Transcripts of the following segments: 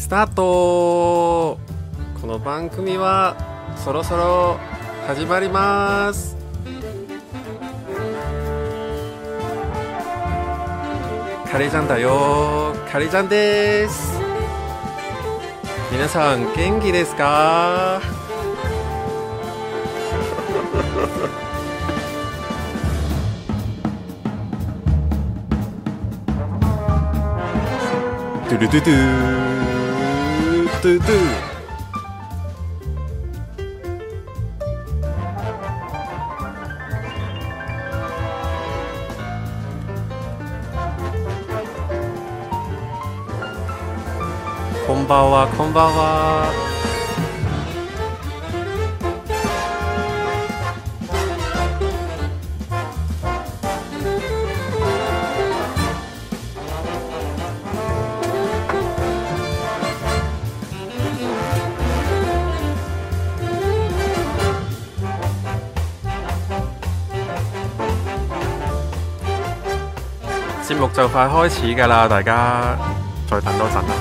スタート。この番組はそろそろ始まります。カレーちゃんだよ。カレーちゃんです。皆さん元気ですか？ドゥルドゥドゥドゥドゥ。こんばんは、こんばんは。節目就快開始㗎啦，大家再等多陣啦。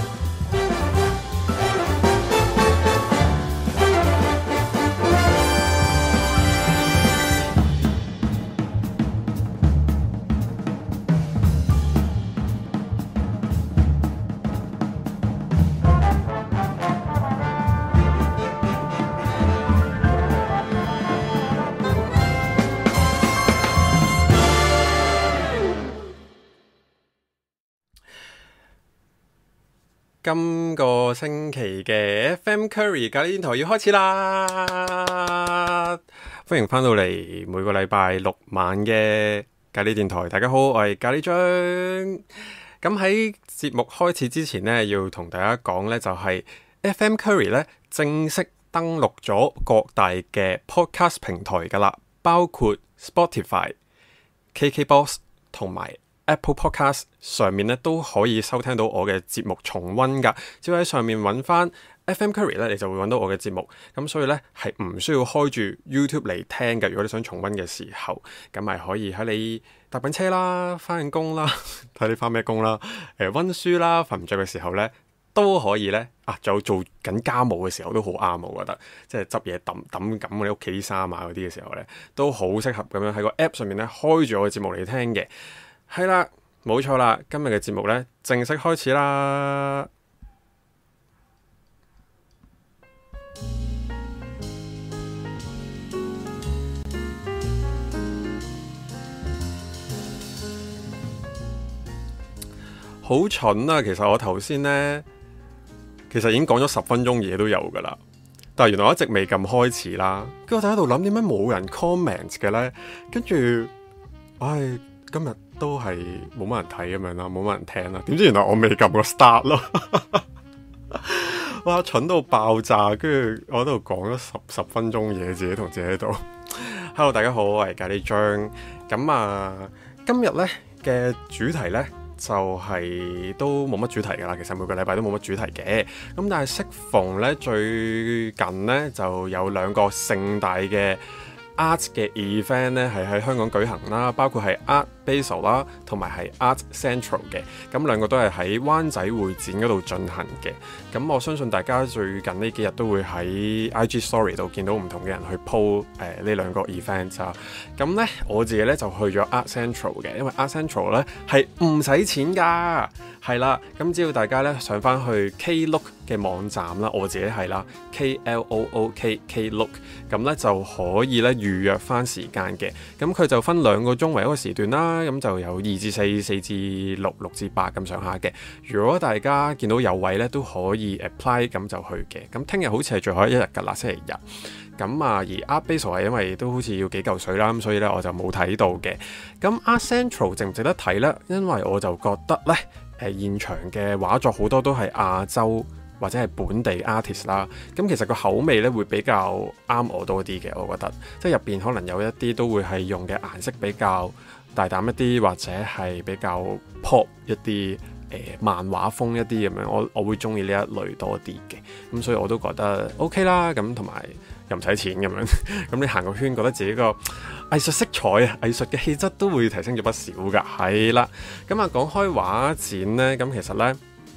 今個星期嘅 FM Curry 咖喱電台要開始啦！歡迎翻到嚟每個禮拜六晚嘅咖喱電台。大家好，我係咖喱張。咁喺節目開始之前呢，要同大家講呢，就係 FM Curry 呢正式登錄咗各大嘅 podcast 平台噶啦，包括 Spotify、KKBox 同埋Apple Podcast 上面咧都可以收聽到我嘅節目重溫噶，只要喺上面揾翻 FM Curry 咧，你就會揾到我嘅節目。咁所以咧係唔需要開住 YouTube 嚟聽嘅。如果你想重溫嘅時候，咁咪可以喺你搭緊車啦、翻緊工啦、睇你翻咩工啦、溫書啦、瞓唔着嘅時候咧都可以咧。仲有做緊家務嘅時候都好啱，我覺得即係執嘢揼咁你屋企啲衫啊嗰啲嘅時候咧，都好適合咁樣喺個 App 上面咧開住我嘅節目嚟聽嘅。係啦，冇錯啦，今日嘅節目呢，正式開始啦。好蠢啊！其實我頭先呢，其實已經講咗10分鐘嘢都有噶啦，但係原來我一直未撳開始啦。跟住我就喺度諗，點解冇人 comment 嘅呢？跟住，唉，今日都係冇乜人睇咁樣啦，冇乜人聽啦。點知原來我未撳過 start 咯，哇，蠢到爆炸！跟住我喺度講咗十分鐘嘢，自己同自己喺度。Hello， 大家好，我係咖喱張。咁今日呢嘅主題呢，就係都冇乜主題噶啦。其實每個禮拜都冇乜主題嘅。咁但係適逢呢，最近呢就有2個盛大嘅Art 嘅 event 咧係喺香港舉行啦，包括係 Art Basel 啦，同埋係 Art Central 嘅。咁2個都係喺灣仔會展嗰度進行嘅。咁我相信大家最近呢幾日都會喺 IG Story 度見到唔同嘅人去 po 呢2個 event 啊。咁咧我自己咧就去咗 Art Central 嘅，因為 Art Central 咧係唔使錢㗎。係啦，咁只要大家咧上翻去 Klook 嘅網站啦，我自己係啦 KLOOK Klook， 咁咧就可以咧預約翻時間嘅。咁佢就分2個鐘為一個時段啦，咁就有2至4、4至6、6至8咁上下嘅。如果大家見到有位咧，都可以 apply 咁就去嘅。咁聽日好似係最後一日㗎啦，星期日。咁而 Art Basel 係因為都好似要幾嚿水啦，咁所以咧我就冇睇到嘅。咁 Art Central 值唔值得睇呢？因為我就覺得咧，現場嘅畫作好多都係亞洲或者係本地 artist 啦，咁其實個口味咧會比較啱我多啲嘅，我覺得即係入邊可能有一啲都會係用嘅顏色比較大膽一啲，或者係比較 pop 一啲漫畫風一啲咁樣，我會中意呢一類多啲嘅，咁所以我都覺得 OK 啦，咁同埋又唔使錢咁樣，咁你行個圈覺得自己個藝術色彩啊，藝術嘅氣質都會提升咗不少㗎，係啦。咁講開畫展呢，咁其實呢，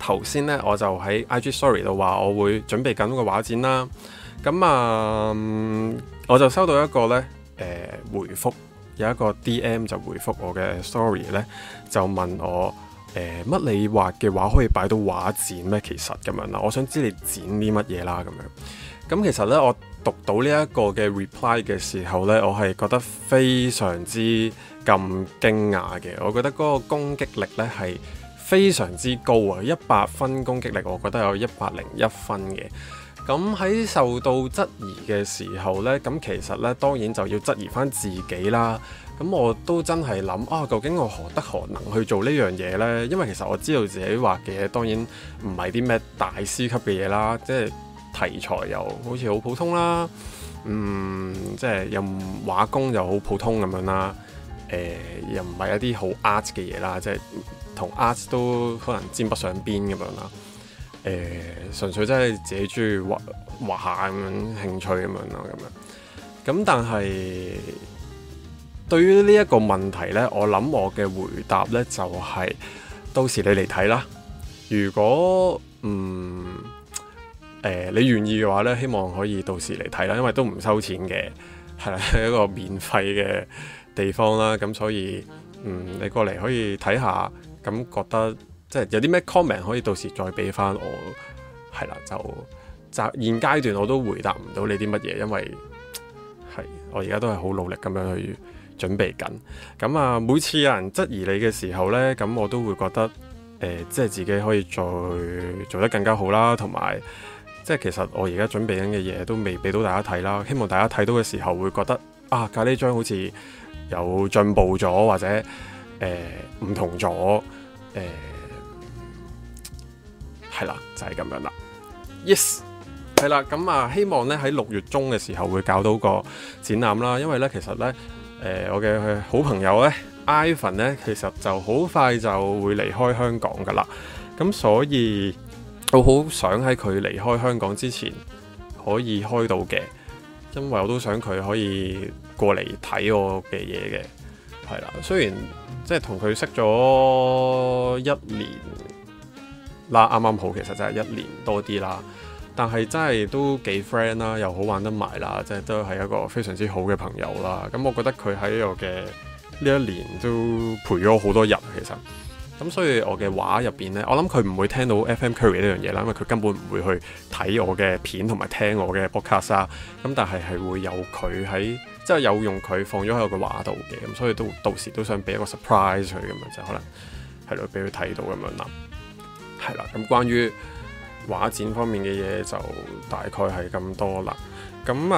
頭先呢，我就喺 IG Story 度話我會準備緊個畫展啦。咁我就收到一個呢回覆，有一個 DM 就回覆我嘅 Story 呢，就問我乜你畫嘅畫可以擺到畫展咩？其實咁樣啦，我想知你展啲乜嘢啦咁樣。咁其實呢，我讀到呢一個嘅 reply 嘅時候呢，我係覺得非常之咁驚訝嘅。我覺得嗰個攻擊力呢係非常之高啊！100分攻擊力，我覺得有101分嘅。咁喺受到質疑嘅時候呢，咁其實呢當然就要質疑翻自己啦。咁我都真係諗啊，究竟我何德何能去做呢樣嘢呢？因為其實我知道自己畫嘅嘢當然唔係啲咩大師級嘅嘢啦，即係題材又好似好普通啦，即係又畫工又好普通咁樣啦，又唔係一啲好 art 嘅嘢啦，即係同 art 都可能沾不上邊咁樣啦。純粹真係自己中意畫下咁樣興趣咁樣啦，咁但係對於呢一個問題呢，我諗我嘅回答呢就係到時你嚟睇啦。如果你願意嘅話呢，希望可以到時嚟睇啦，因為都唔收錢嘅，係啦，係一個免費嘅地方啦。咁所以你過嚟可以睇下，咁覺得即係有啲咩 comment 可以到時再俾翻我，係啦，就現階段我都回答唔到你啲乜嘢，因為係我而家都係好努力咁樣去準備緊。咁每次有人質疑你嘅時候呢，咁我都會覺得即係自己可以再做得更加好啦，同埋即係其實我而家準備緊嘅嘢都未俾到大家睇啦。希望大家睇到嘅時候會覺得咖喱張好似有進步咗，或者唔同咗，係啦，就係咁樣啦。Yes， 係啦，咁希望咧喺6月中嘅時候會搞到個展覽啦。因為咧其實咧我嘅好朋友咧 Ivan 咧其實就好快就會離開香港噶啦。咁所以我好想喺佢離開香港之前可以開到嘅，因為我都想佢可以過嚟睇我嘅嘢嘅。係啦，雖然即係同佢識咗1年啦，啱啱好，其實就係1年多啲啦。但係真係都幾 friend 啦，又好玩得埋啦，即係都係一個非常之好嘅朋友啦。咁我覺得佢喺我嘅呢1年都陪咗我好多日，其實。咁所以我嘅畫入邊呢，我諗佢唔會聽到 FM Curry 呢樣嘢啦，因為佢根本唔會去睇我嘅片同埋聽我嘅 podcast 啦。咁但係會有佢喺，即係有用佢放咗喺我嘅畫度嘅。咁所以到時都想俾一個 surprise 佢咁樣，就可能係咯，俾佢睇到咁樣啦。係啦，咁關於畫展方面嘅嘢就大概係咁多啦。咁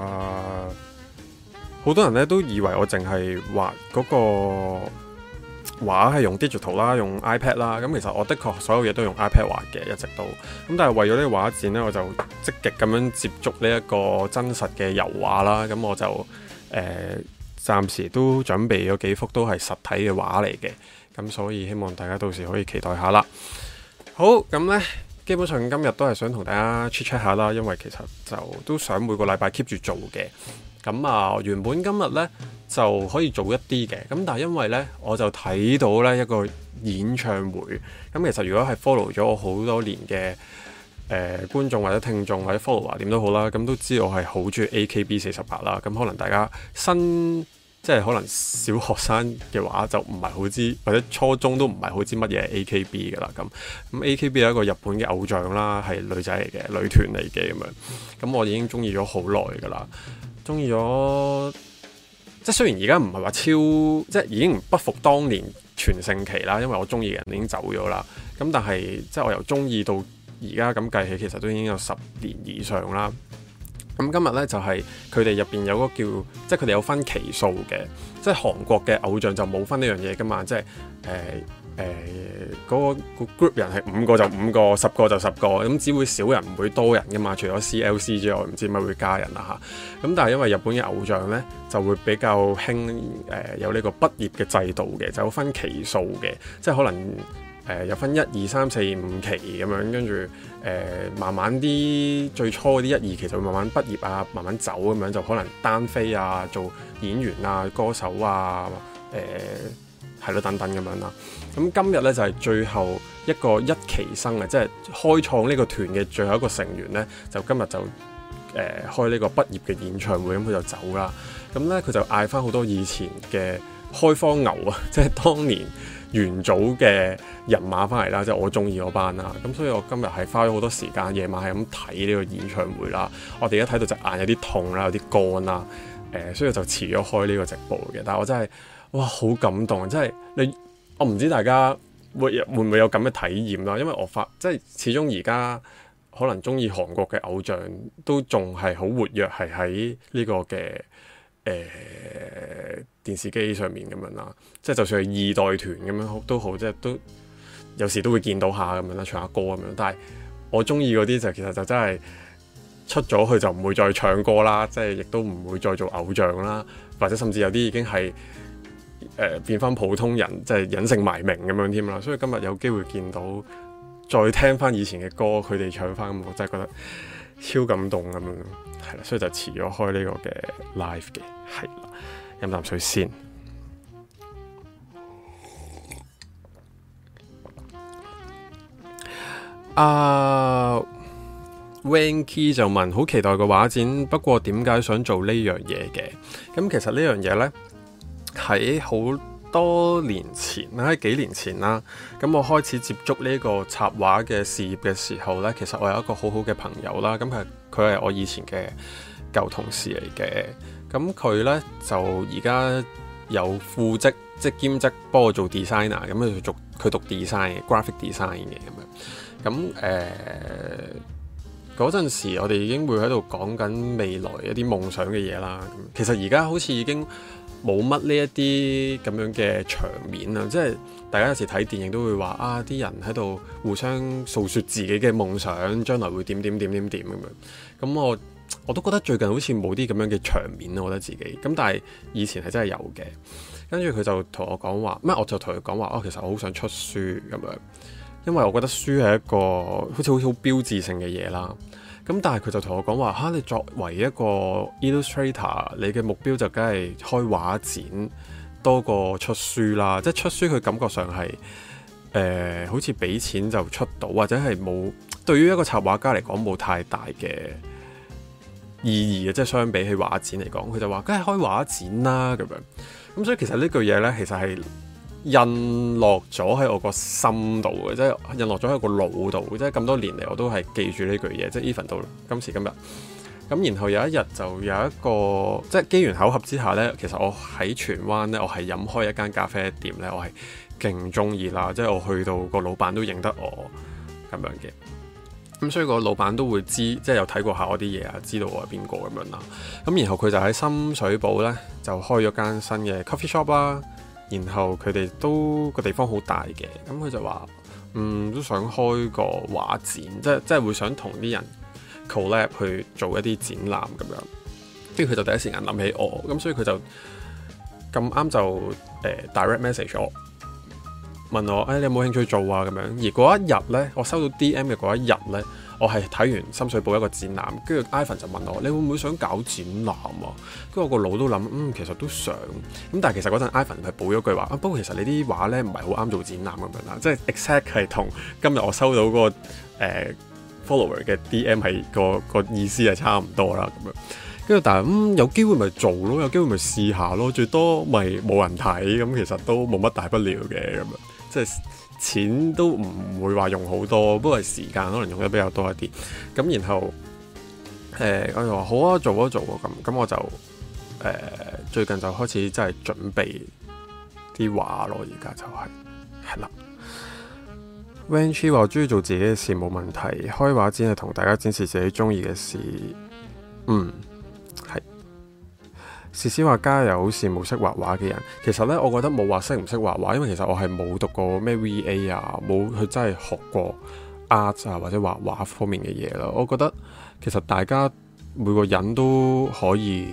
好多人咧都以為我淨係畫嗰個畫係用 digital 啦，用 iPad 啦。咁其實我的確所有嘢都用 iPad 畫嘅，一直都。咁但係為咗呢個畫展咧，我就積極咁樣接觸呢一個真實嘅油畫啦。咁我就暫時都準備咗幾幅都係實體嘅畫嚟嘅。咁所以希望大家到時可以期待下啦。好，咁呢，基本上今日都係想同大家 check 下啦，因為其實就都想每個禮拜 keep 住做嘅。咁原本今日呢就可以做一啲嘅，咁但係因為呢，我就睇到呢一個演唱會。咁其實如果係 follow 咗我好多年嘅觀眾或者聽眾或者 follower 點都好啦，咁都知我係好中意 AKB48啦。咁可能大家即係可能小學生嘅話就唔係好知，或者初中都唔係好知乜嘢係 AKB 㗎啦。咁 AKB 係一個日本嘅偶像啦，係女仔嚟嘅，女團嚟嘅咁樣。咁我已經中意咗好耐㗎啦，中意咗即係雖然而家唔係話超，即係已經不復當年全盛期啦，因為我中意嘅人已經走咗啦。咁但係即係我由中意到而家咁計起，其實都已經有10年以上啦。咁今日咧就係佢哋入邊有個叫，即係佢哋有分期數嘅，即係韓國嘅偶像就冇分呢樣嘢噶嘛，即係嗰個 group 人係5個就5個，10個就10個，咁只會少人唔會多人噶嘛，除咗 CLC 之外，唔知咪會加人啦嚇。咁但係因為日本嘅偶像咧就會比較興有呢個畢業嘅制度嘅，就有分期數嘅，即係可能。有分1、2、3、4、5期咁樣，跟住慢慢啲最初嗰啲1、2期就會慢慢畢業啊，慢慢走咁樣，就可能單飛啊，做演員啊、歌手啊，係咯等等咁樣啦。 咁今日咧就係最後一個一期生啊，即係開創呢個團嘅最後一個成員咧，就今日就開呢個畢業嘅演唱會，咁佢就走啦。咁咧佢就嗌翻好多以前嘅開荒牛啊，即係當年元祖嘅人馬翻嚟啦，即係我中意嗰班啦。咁所以我今日係花咗好多時間，夜晚係咁睇呢個演唱會啦。我哋而家睇到隻眼有啲痛啦，有啲乾啦，所以就遲咗開呢個直播嘅。但係我真係哇好感動，真係我唔知大家會唔會有咁嘅體驗啦。因為我即係始終而家可能中意韓國嘅偶像都仲係好活躍，係喺呢個嘅電視機上面咁樣啦。即係就算係二代團咁樣都好，即係都有時都會見到下咁樣啦，唱下歌咁樣。但係我中意嗰啲就其實就真係出咗去就唔會再唱歌啦，即係亦都唔會再做偶像啦，或者甚至有啲已經係變翻普通人，即係隱姓埋名咁樣添啦。所以今日有機會見到，再聽翻以前嘅歌，佢哋唱翻咁，我真係覺得超感動咁樣。係啦，所以就遲咗開呢個嘅 live 嘅。係啦，飲啖水先。Wanky 就問好期待個畫展，不過點解想做呢樣嘢嘅？咁其實呢樣嘢呢，喺好多年前啦，喺幾年前啦，咁我開始接觸呢個插畫嘅事業嘅時候呢，其實我有一個好好嘅朋友啦，咁佢係我以前嘅舊同事嚟嘅，咁佢呢，就而家有副職，即係兼職幫我做 designer，咁佢讀 design graphic design 嘅咁樣，咁嗰陣時我哋已經會喺度講緊未來一啲夢想嘅嘢啦。其實而家好似已經冇乜呢一啲咁樣嘅場面啦，即係大家有時睇電影都會話啊，啲人喺度互相訴說自己嘅夢想，將來會點咁樣。咁我都覺得最近好似冇啲咁樣嘅場面，我覺得自己咁，但係以前係真係有嘅。跟住佢就同我講話，我就同佢講話哦，其實我好想出書咁樣。因為我覺得書係一個好似好標誌性嘅嘢啦，咁但係佢就同我講話你作為一個 illustrator， 你嘅目標就梗係開畫展多過出書啦。即係出書佢感覺上係好似俾錢就出到，或者係冇對於一個插畫家嚟講冇太大嘅意義嘅。即係相比起畫展嚟講，佢就話梗係開畫展啦咁樣。咁所以其實呢句嘢呢，其實係印落咗喺我個心度嘅，即係印落咗喺個腦度，即係咁多年嚟我都係記住呢句嘢，即係 even 到今時今日。咁然後有一日就有一個即係機緣巧合之下呢，其實我喺荃灣呢，我係飲開一間咖啡店呢，我係勁中意啦，即係我去到個老闆都認得我咁樣嘅。咁所以個老闆都會知，即係有睇過下我啲嘢啊，知道我係邊個咁樣啦。咁然後佢就喺深水埗呢，就開咗間新嘅 coffee shop 啦。然後佢哋都個地方好大嘅，咁佢就話都想開個畫展，即係會想同啲人 collab 去做一啲展覽咁樣。跟住佢就第一時間諗起我，咁所以佢就咁啱就direct message 我，問我你有冇興趣做啊咁樣。而嗰一日呢，我收到 DM 嘅嗰一日呢，我係睇完深水埗一個展覽，跟住 Ivan 就問我你會唔會想搞展覽啊？跟住我個腦都諗其實都想。咁但係其實嗰陣 Ivan 係補咗句話不過其實你啲畫咧唔係好啱做展覽咁樣啦，即係 exact 係同今日我收到嗰個follower 嘅 DM 係個意思係差唔多啦咁樣。跟住但係有機會咪做咯，有機會咪試下咯，最多咪冇人睇，咁其實都冇乜大不了嘅咁樣，即係。錢都唔會話用好多，不過係時間可能用得比較多一啲。咁然後我就話好啊，做啊咁我就最近就開始真係準備啲畫咯。而家就係啦。Vanchi 話中意做自己嘅事冇問題，開畫展係同大家展示自己中意嘅事。係。詩詩話加油，好羨慕識畫畫嘅人。其實呢，我覺得冇話識唔識畫畫，因為其實我係冇讀過咩 VA 啊，冇去真係學過 art 啊或者畫畫方面嘅嘢啦。我覺得其實大家每個人都可以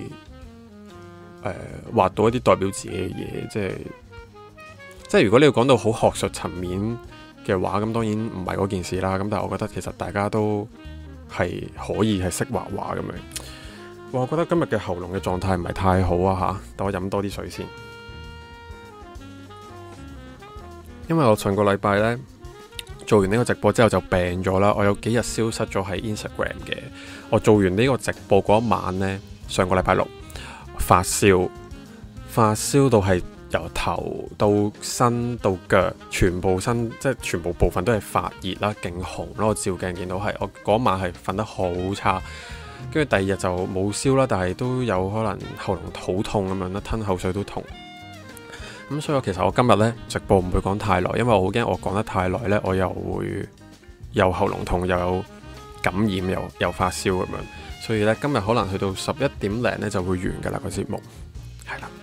畫到一啲代表自己嘅嘢，即係如果你要講到好學術層面嘅話，咁當然唔係嗰件事啦。咁但係我覺得其實大家都係可以係識畫畫咁樣。我覺得今日嘅喉嚨嘅狀態唔係太好啊嚇，等我飲多啲水先。 因為我上個禮拜呢，做完呢個直播之後就病咗啦，我有幾日消失咗喺 Instagram 嘅。我做完呢個直播嗰一晚呢，上個禮拜六發燒到係由頭到身到腳，全部部分都係發熱啦，勁紅啦。我照鏡見到係，我嗰晚係瞓得好差，跟住第二日就冇燒啦，但係都有可能喉嚨好痛咁樣啦，吞口水都痛。咁所以其實我今日呢，直播唔會講太耐，因為我好驚我講得太耐呢，我又會又喉嚨痛，又有感染，又發燒咁樣。所以呢，今日可能去到11:00呢就會完㗎啦個節目，係啦。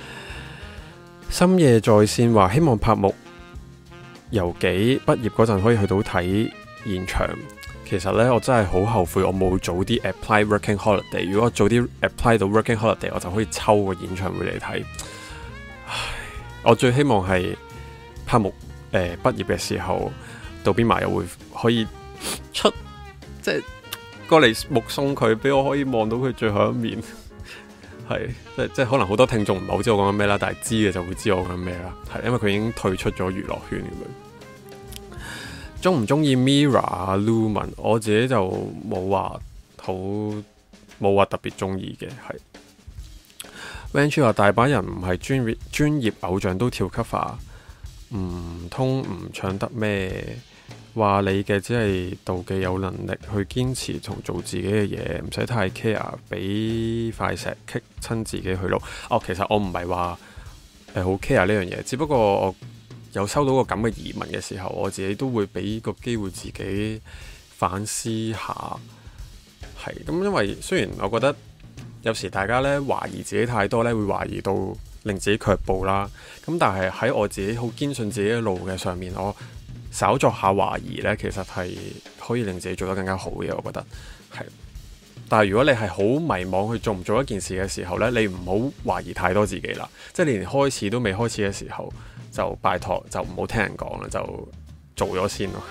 深夜在線話希望拍木由紀畢業嗰陣可以去到睇現場。其實呢，我真係好後悔我冇早啲 apply working holiday。如果我早啲 apply 到 working holiday，我就可以抽個演唱會嚟睇。我最希望係拍木畢業嘅時候，杜邊埋又會可以出，即係過嚟目送佢，俾我可以望到佢最後一面。係即係可能好多聽眾唔係好知我講緊咩啦，但係知嘅就會知我講緊咩啦。係因為佢已經退出咗娛樂圈咁樣。中唔中意 Mirror 啊 Lumen？ 我自己就冇話特別中意嘅。係 Vanchu 話大把人唔係專業偶像都跳 cover， 唔通唔唱得咩？話你嘅只係妒忌有能力去堅持同做自己嘅嘢，唔使太 care， 俾塊石棘親自己去路。其實我唔係話好 care 呢樣嘢，只不過我有收到個咁嘅疑問嘅時候，我自己都會俾個機會自己反思下。係咁，因為雖然我覺得有時大家呢懷疑自己太多呢，會懷疑到令自己卻步啦。咁但係喺我自己好堅信自己嘅路嘅上面，我稍作下懷疑呢，其實係可以令自己做得更加好嘅，我覺得係。但係如果你係好迷茫去做唔做一件事嘅時候呢，你唔好懷疑太多自己啦。即係你連開始都未開始嘅時候，就拜託就唔好聽人講啦，就做咗先咯。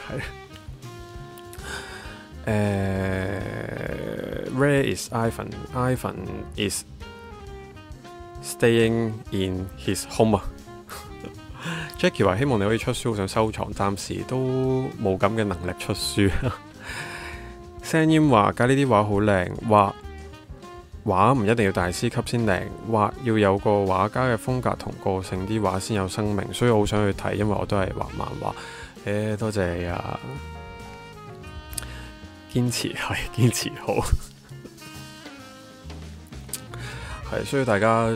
係。Where is Ivan? Ivan is staying in his home 啊。Jackie 話希望你可以出書，想收藏，暫時都冇咁嘅能力出書。聲音話加呢啲畫好靚，畫唔一定要大師級先靚，畫要有個畫家嘅風格同個性，啲畫先有生命，所以我好想去睇，因為我都係畫漫畫。多謝你啊，堅持好。係，所以大家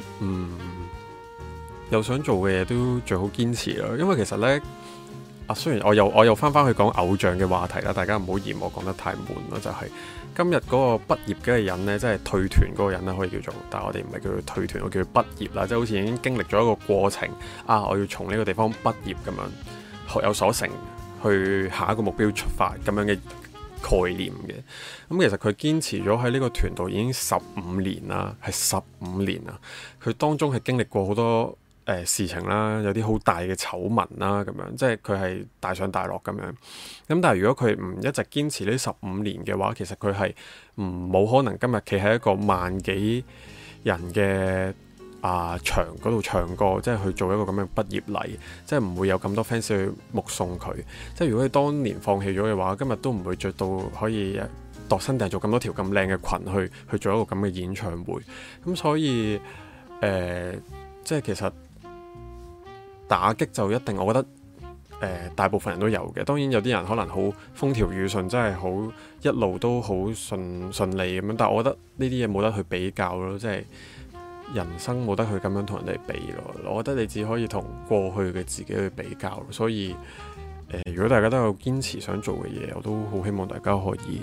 有想做嘅嘢都最好堅持啦，因為其實呢，雖然我又翻去講偶像嘅話題啦，大家唔好嫌我講得太悶啦，就係今日嗰個畢業嘅人呢，即係退團嗰個人呢，可以叫做，但係我哋唔係叫佢退團，我叫佢畢業啦，即係好似已經經歷咗一個過程啊，我要從呢個地方畢業咁樣，學有所成，去下一個目標出發咁樣嘅概念嘅。咁其實佢堅持咗喺呢個團度已經15年啦，係15年啊，佢當中係經歷過好多事情啦，有啲好大嘅醜聞啦，咁樣即係佢係大上大落咁樣。咁但係如果佢唔一直堅持呢15年嘅話，其實佢係冇可能今日企喺一個萬幾人嘅場嗰度唱歌，即係去做一個咁嘅畢業禮，即係唔會有咁多 fans 去目送佢。即係如果佢當年放棄咗嘅話，今日都唔會着到可以度身訂做咁多條咁靚嘅裙去做一個咁嘅演唱會。咁所以即係其實打擊就一定，我覺得大部分人都有嘅。當然有啲人可能好風調雨順，真係好一路都好順利咁樣。但係我覺得呢啲嘢冇得去比較咯，即係人生冇得去咁樣同人哋比咯。我覺得你只可以同過去嘅自己去比較。所以如果大家都有堅持想做嘅嘢，我都好希望大家可以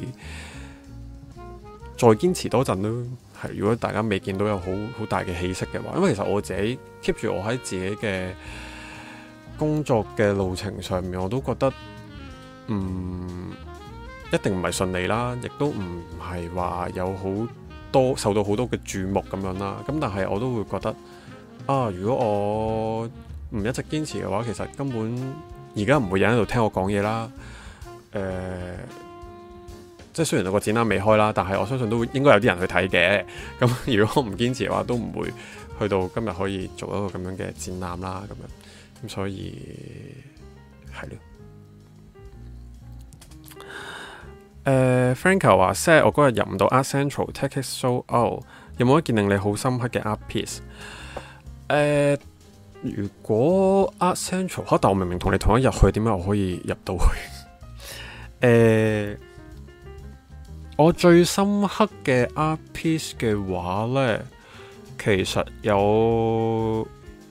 再堅持多陣咯。係，如果大家未見到有好大嘅起色嘅話，因為其實我自己 keep 住我喺自己嘅工作嘅路程上面，我都覺得一定唔係順利啦，亦都唔係話有好多受到好多嘅注目咁樣啦。咁但係我都會覺得如果我唔一直堅持嘅話，其實根本而家唔會有人喺度聽我講嘢啦。即係雖然個展覽未開啦，但係我相信都應該有啲人去睇嘅。咁如果我唔堅持嘅話，都唔會去到今日可以做一個咁樣嘅展覽啦。咁所以係咯。Franco 話 set 我嗰日入唔到 Art Central Take It So Out， 有冇一件令你好深刻嘅 art piece？ 如果 Art Central， 但我明明同你同一日去，點解我可以入到去？我最深刻嘅 art piece 嘅話呢，其實有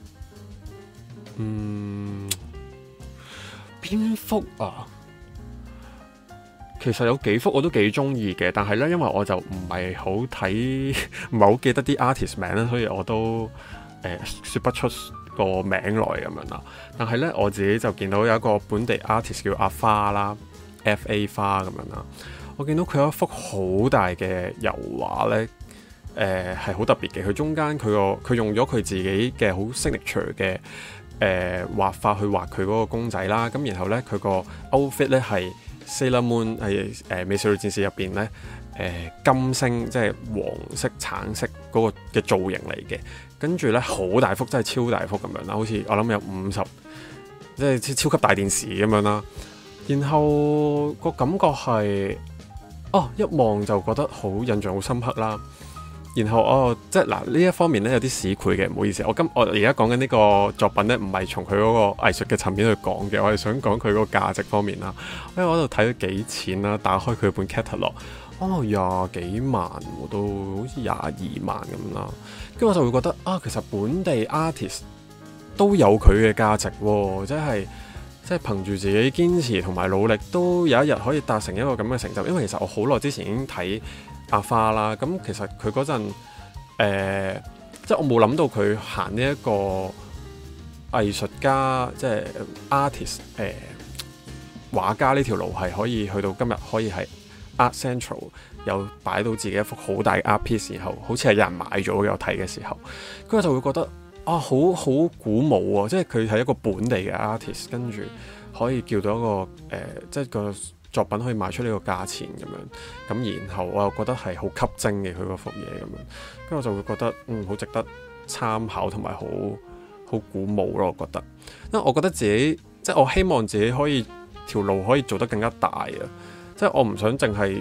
邊幅啊？其實有幾幅我都幾中意嘅，但係咧，因為我就唔係好睇，唔係好記得啲 artist 名啦，所以我都說不出個名來咁樣啦。但係咧，我自己就見到有一個本地 artist 叫阿花啦 ，FA 花咁樣啦。我見到佢有一幅好大嘅油畫咧，係好特別嘅。佢中間佢用咗佢自己嘅好 signature 嘅畫法去畫佢嗰個公仔啦。咁然後咧，佢個 outfit 咧係Sailor Moon 係美少女戰士入邊咧金星即係黃色橙色嗰個嘅造型嚟嘅，跟住咧好大幅，真係超大幅咁樣啦，好似我諗有50，即係超級大電視咁樣啦。然後個感覺係一望就覺得好印象好深刻啦。然後即係嗱呢一方面咧有啲市儈嘅，唔好意思。我而家講緊呢個作品咧，唔係從佢嗰個藝術嘅層面去講嘅，我係想講佢嗰個價值方面啦。因為我喺度睇咗幾錢啦，打開佢本 catalog， 廿幾萬，都好似22萬咁啦。跟住我就會覺得其實本地 artist 都有佢嘅價值喎，即係憑住自己堅持同埋努力，都有一日可以達成一個咁嘅成就。因為其實我好耐之前已經睇阿花啦，咁其實佢嗰陣即係我冇諗到佢行呢一個藝術家，即係 artist 畫家呢條路係可以去到今日，可以係 Art Central 有擺到自己一幅好大嘅 art piece， 然後好似係有人買咗嘅。我睇嘅時候，跟住就會覺得好鼓舞啊！即係佢係一個本地嘅 artist， 跟住可以叫到一個即係個作品可以賣出呢個價錢咁樣，咁然後我又覺得係好吸睛嘅佢嗰幅嘢咁樣，跟住我就會覺得好值得參考同埋好鼓舞咯。我覺得，因為我覺得自己即係我希望自己可以條路可以做得更加大啊！即係我唔想淨係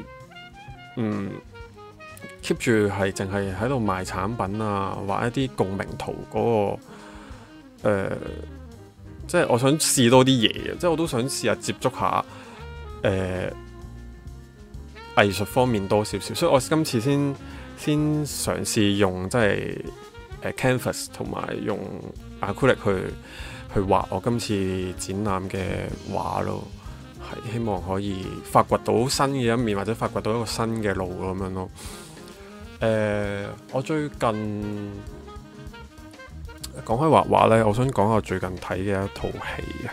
keep 住係淨係喺度賣產品啊，畫一啲共鳴圖嗰個即係我想試多啲嘢嘅，即係我都想試下接觸下藝術方面多少少，所以我今次先嘗試用即係canvas 同埋用 acrylic 去畫我今次展覽嘅畫咯，係希望可以發掘到新嘅一面，或者發掘到一個新嘅路咁樣咯。我最近講開畫畫咧，我想講下最近睇嘅一套戲啊。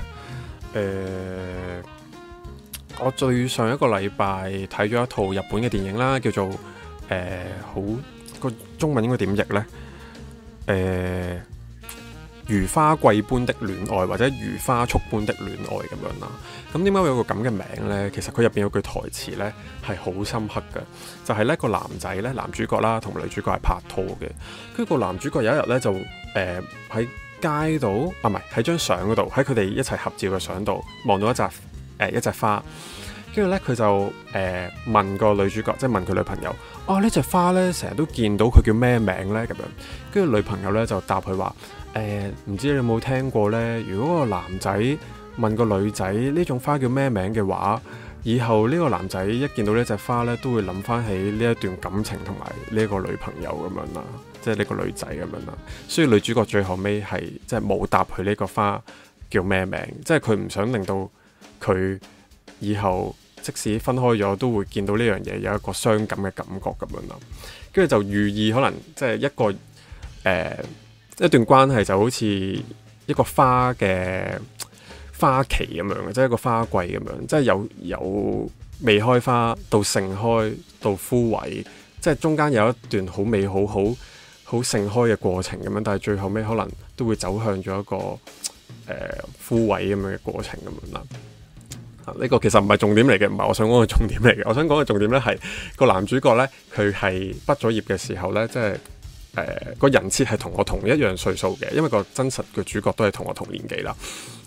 我最上一個禮拜睇咗一套日本嘅電影啦，叫做個中文應該點譯呢？如花季般的戀愛，或者如花束般的戀愛咁樣啦。咁點解會有個咁嘅名呢？其實佢入邊有句台詞呢係好深刻嘅，就係呢個男仔呢，男主角啦同女主角係拍拖嘅。跟住個男主角有一日呢，就喺街度唔係喺張相嗰度，喺佢哋一齊合照嘅相度望到一隻花。跟住呢，佢就問個女主角，即係問佢女朋友，呢隻花呢，成日都見到佢叫咩名呢？咁樣。跟住女朋友呢，就答佢話，唔知你有冇聽過呢？如果個男仔問個女仔呢種花叫咩名嘅話，以後呢個男仔一見到呢隻花呢，都會諗翻起呢一段感情同埋呢個女朋友咁樣啦，即係呢個女仔咁樣啦。所以女主角最後尾係即係冇答佢呢個花叫咩名，即係佢唔想令到佢以後即使分開咗都會見到呢樣嘢有一個傷感嘅感覺咁樣啦。跟住就寓意可能即係一個一段關係就好似一個花嘅花期咁樣嘅，即係一個花季咁樣，即係有未開花到盛開到枯萎，即係中間有一段好美好好盛開嘅過程咁樣，但係最後尾可能都會走向咗一個枯萎咁樣嘅過程咁樣啦。呢個其實唔係重點嚟嘅，唔係我想講嘅重點嚟嘅。我想講嘅重點咧係個男主角咧，佢係畢咗業嘅時候咧，即係個人設係同我同一樣歲數嘅，因為個真實嘅主角都係同我同年紀啦。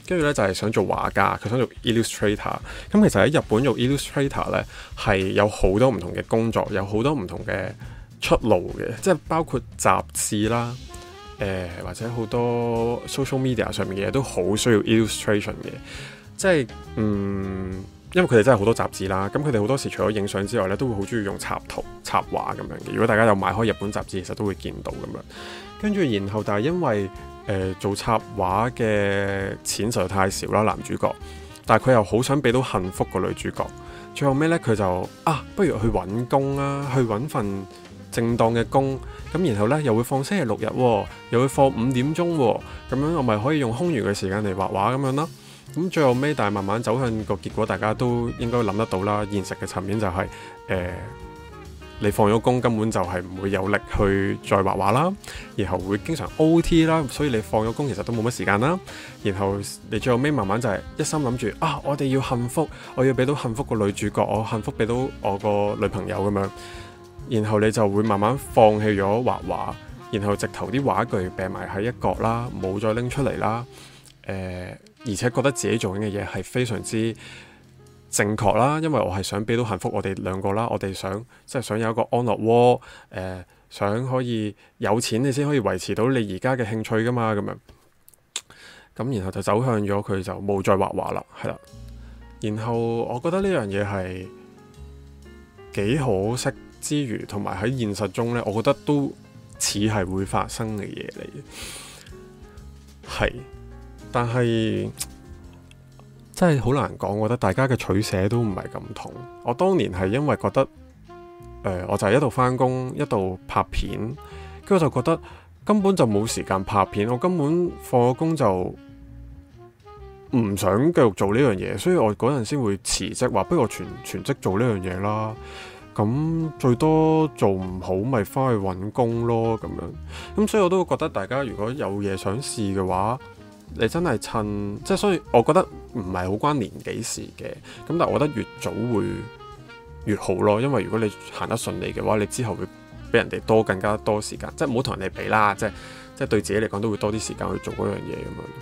跟住咧就係想做畫家，佢想做 illustrator。咁其實喺日本做 illustrator 咧係有好多唔同嘅工作，有好多唔同嘅出路嘅，即係包括雜誌啦，或者好多 social media 上面嘅嘢都好需要 illustration 嘅，即係因為佢哋真係好多雜誌啦，咁佢哋好多時除咗影相之外咧，都會好中意用插圖、插畫咁樣嘅。如果大家有買開日本雜誌，其實都會見到咁樣。跟住然後，但係因為做插畫嘅錢實在太少啦，男主角，但係佢又好想俾到幸福個女主角。最後尾咧，佢就不如去揾工啦，去揾份正當嘅工。咁然後咧又會放星期六日，又會放5點鐘，咁樣我咪可以用空餘嘅時間嚟畫畫咁樣啦。咁最後尾，但係慢慢走向個結果，大家都應該諗得到啦。現實嘅層面就係你放咗工根本就係唔會有力去再畫畫啦，然後會經常 OT 啦，所以你放咗工其實都冇乜時間啦。然後你最後尾慢慢就係一心諗住我哋要幸福，我要俾到幸福個女主角，我幸福俾到我個女朋友咁樣。然後你就會慢慢放棄咗畫畫，然後直頭啲畫具掟埋喺一角啦，冇再拎出嚟啦。而且覺得自己做緊嘅嘢係非常之正確啦，因為我係想俾到幸福我哋兩個啦，我哋想有一個安樂窩，想可以有錢你先可以維持到你而家嘅興趣噶嘛，咁樣。咁然後就走向咗佢就冇再畫畫啦，係啦。然後我覺得呢樣嘢係幾可惜之餘，同埋喺現實中呢，我覺得都似係會發生嘅嘢嚟嘅，係。但係真係好難講，我覺得大家嘅取捨都唔係咁同。我當年係因為覺得，我就係一度返工一度拍片，跟住我就覺得根本就冇時間拍片，我根本放咗工就唔想繼續做呢樣嘢，所以我嗰陣先會辭職，話不如我全職做呢樣嘢啦。咁最多做唔好咪返去揾工咯，咁樣。咁所以我都會覺得大家如果有嘢想試嘅話，你真係趁所以我覺得唔係好關年紀事嘅，咁但係我覺得越早會越好咯，因為如果你行得順利嘅話，你之後會比人哋多更加多時間，即係唔好同人哋比啦，即係對自己嚟講都會多啲時間去做嗰樣嘢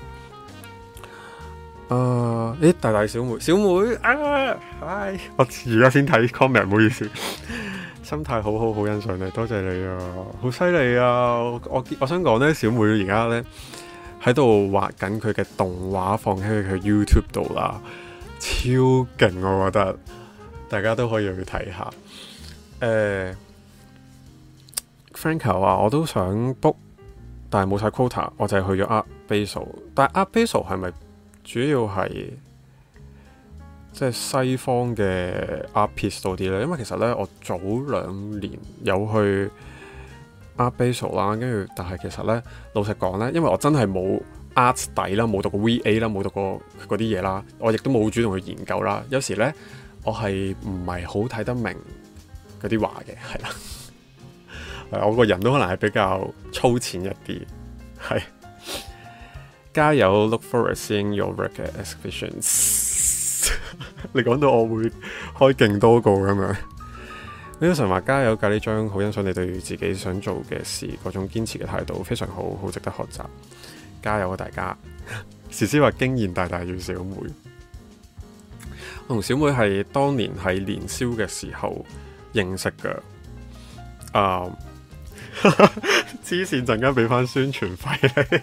咁樣。大大小妹嗨，我而家先睇 comment， 唔好意思，心態好好，好欣賞你，多謝你啊，好犀利啊！我想講咧，小妹而家咧喺度畫緊佢嘅動畫，放喺佢 YouTube 度啦，超勁，我覺得大家都可以去睇下。Franko 話我都想 book， 但係冇晒 quota， 我就係去咗 Art Basel。但係 Art Basel 係咪主要係即係西方嘅 art piece 多啲咧？因為其實咧，我早2年有去Art Basel 啦，跟住但係其實咧，老實講咧，因為我真係冇 art 底啦，冇讀過 VA 啦，冇讀過嗰啲嘢啦，我亦都冇主動去研究啦。有時咧，我係唔係好睇得明嗰啲畫嘅，係啦。我個人都可能係比較粗淺一啲，係。加油 ，look forward seeing your work at exhibitions 。你講到我會開勁多個咁樣。Wilson 話加油，咖喱張好欣賞你對自己想做嘅事嗰種堅持嘅態度，非常好，好值得學習。加油啊，大家！時時話經驗大大要小妹，我同小妹係當年係年宵嘅時候認識噶。黐線，陣間俾翻宣傳費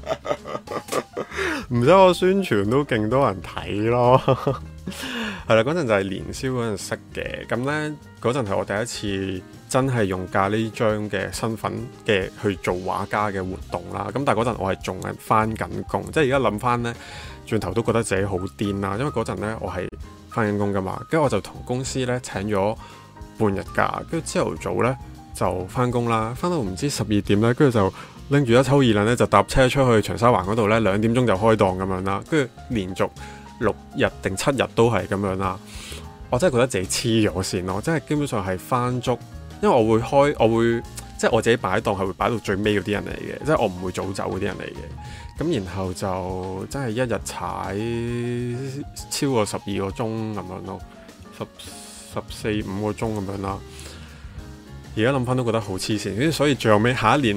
你，唔使我宣傳都勁多人睇咯。係啦，嗰陣就係年宵嗰陣識嘅，咁呢，嗰陣係我第一次真係用咖喱張嘅身份嘅去做畫家嘅活動啦。咁但係嗰陣我係仲係翻緊工，即係而家諗翻呢，轉頭都覺得自己好癲啦。因為嗰陣呢，我係翻緊工噶嘛，跟住我就同公司呢請咗半日假，跟住朝頭早呢就翻工啦，翻到唔知12點呢，跟住就拎住一抽二撚呢，就搭車出去長沙灣嗰度呢，2點鐘就開檔咁樣啦，跟住連續6日定7日都係咁樣啦。我真係覺得自己黐咗線咯，真係基本上係翻足，因為我會即係我自己擺檔係會擺到最尾嗰啲人嚟嘅，即係我唔會早走嗰啲人嚟嘅。咁然後就真係一日踩超過12個鐘咁樣咯，14、15個鐘咁樣啦。而家諗翻都覺得好黐線，所以最後尾下一年呢，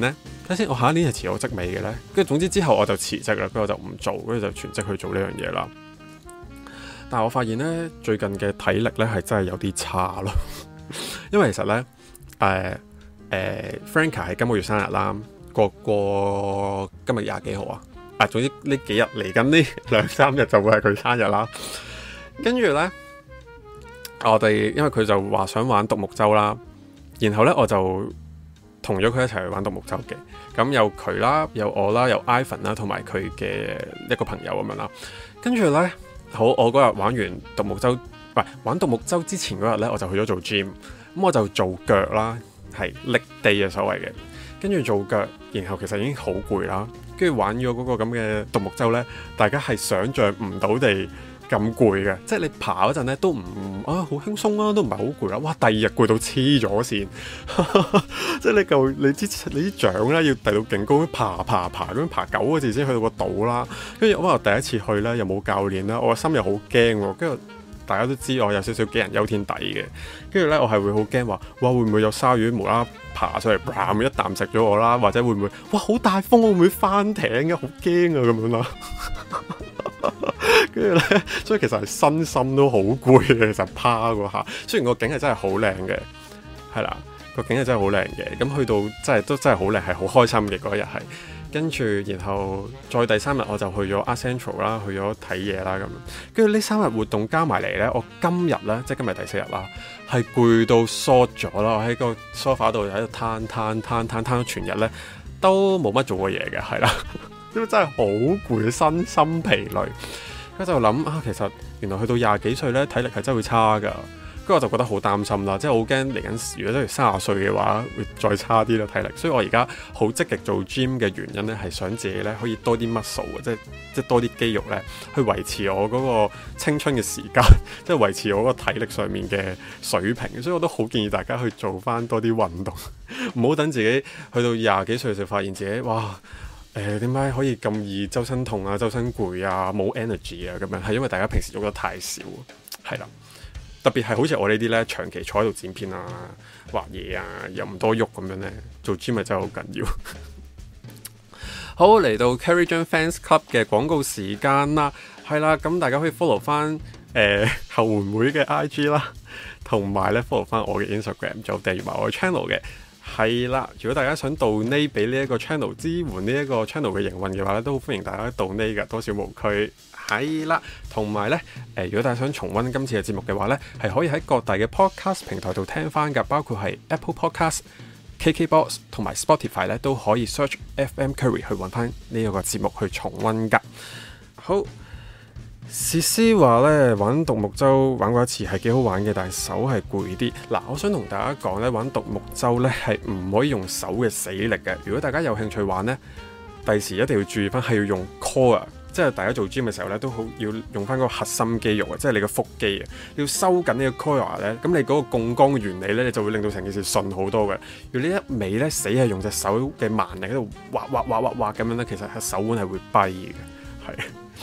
睇先，我下一年係辭咗職未嘅咧？跟住總之之後我就辭職啦，跟住我就唔做，跟住就全職去做呢樣嘢啦。但係我發現咧，最近嘅體力咧係真係有啲差咯。因為其實咧，Franka 係今個月生日啦，過今日廿幾號啊，總之呢幾日嚟緊呢2-3日就會係佢生日啦。跟住咧，我哋因為佢就話想玩獨木舟啦，然後咧我就同咗佢一齊去玩獨木舟嘅。咁有佢啦，有我啦，有 Ivan 啦，同埋佢嘅一個朋友咁樣啦。跟住咧，好，我嗰日玩完獨木舟，玩獨木舟之前嗰日咧，我就去咗做 gym。咁我就做腳啦，係 leg day 嘅所謂嘅。跟住做腳，然後其實已經好攰啦。跟住玩咗嗰個咁嘅獨木舟咧，大家係想像唔到地咁攰嘅，即係你爬嗰陣咧都唔好輕鬆啦，都唔係好攰啦。哇！第二日攰到黐咗線，即係你啲槳咧要遞到勁高，爬咁樣爬9個字先去到個島啦。跟住我第一次去咧，又冇教練啦，我個心又好驚喎。跟住大家都知我有少少杞人憂天底嘅，跟住咧我係會好驚話，哇會唔會有鯊魚無啦啦爬上嚟，砰一啖食咗我啦？或者會唔會哇好大風，會唔會翻艇嘅？好驚啊咁樣啦。跟住咧，所以其實係身心都好攰嘅，其實趴嗰下。雖然個景係真係好靚嘅，係啦，個景係真係好靚嘅。咁去到真係好靚，係好開心嘅嗰日係。跟住然後再第3日我就去咗 Art Central 啦，去咗睇嘢啦咁。跟住呢3日活動加埋嚟咧，我今日咧即係今日第4日啦，係攰到 short 咗啦。我喺個 sofa 度喺度攤咗全日咧，都冇乜做過嘢嘅，係啦，因為真係好攰，身心疲累。咁就諗其實原來去到20幾歲咧，體力係真係會差㗎。跟住我就覺得好擔心啦，即係好驚嚟緊，如果真係30歲嘅話，會再差啲啦體力。所以我而家好積極做 gym 嘅原因咧，係想自己咧可以多啲 muscle 即係多啲肌肉咧，去維持我嗰個青春嘅時間，即係維持我嗰個體力上面嘅水平。所以我都好建議大家去做翻多啲運動，唔好等自己去到20幾歲就發現自己哇點解可以咁易周身痛啊、周身攰啊、冇 energy 啊咁樣，係因為大家平時喐得太少，係啦。特別係好似我呢啲咧，長期坐喺度剪片啊、畫嘢啊，又唔多喐咁樣咧，做 gym 咪真係好緊要。好，嚟到 Carrie Jung Fans Club 嘅廣告時間啦，係啦，咁大家可以 follow 翻後援會嘅 IG 啦，同埋咧 follow 翻我嘅 Instagram，就訂閱埋我嘅 channel 嘅。係啦，如果大家想 donate 俾呢一個 channel 支援呢一個 channel 嘅營運嘅話咧，都好歡迎大家 donate 嘅，多少無區。係啦，同埋咧如果大家想重溫今次嘅節目嘅話咧，係可以喺各大嘅 podcast 平台度聽翻㗎，包括係 Apple Podcast、KKBox 同埋 Spotify 咧都可以 search FM Curry 去揾翻呢一個節目去重溫㗎。好，詩詩話咧玩獨木舟玩過一次係幾好玩嘅，但係手係攰啲。嗱，我想同大家講咧，玩獨木舟咧係唔可以用手嘅死力嘅。如果大家有興趣玩咧，第時一定要注意翻係要用 core。即係大家做 gym 嘅時候咧，都好要用翻嗰個核心肌肉啊，即係你個腹肌啊，要收緊呢個 core 咧，咁你嗰個槓桿嘅原理咧，你就會令到成件事順好多嘅。如果你一味咧死係用隻手嘅蠻力喺度畫咁樣咧，其實係手腕係會跛嘅，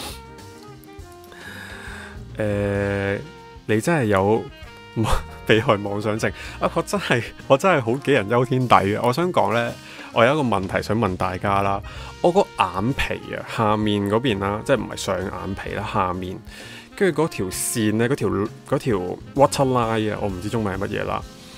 係。你真係有被害妄想症啊！我真係好杞人憂天底嘅。我想講咧，我有一個問題想問大家啦。我個眼皮啊，下面嗰邊啦，即係唔係上眼皮啦，下面，跟住嗰條線咧，嗰條 waterline 啊，我唔知中文係乜嘢啦。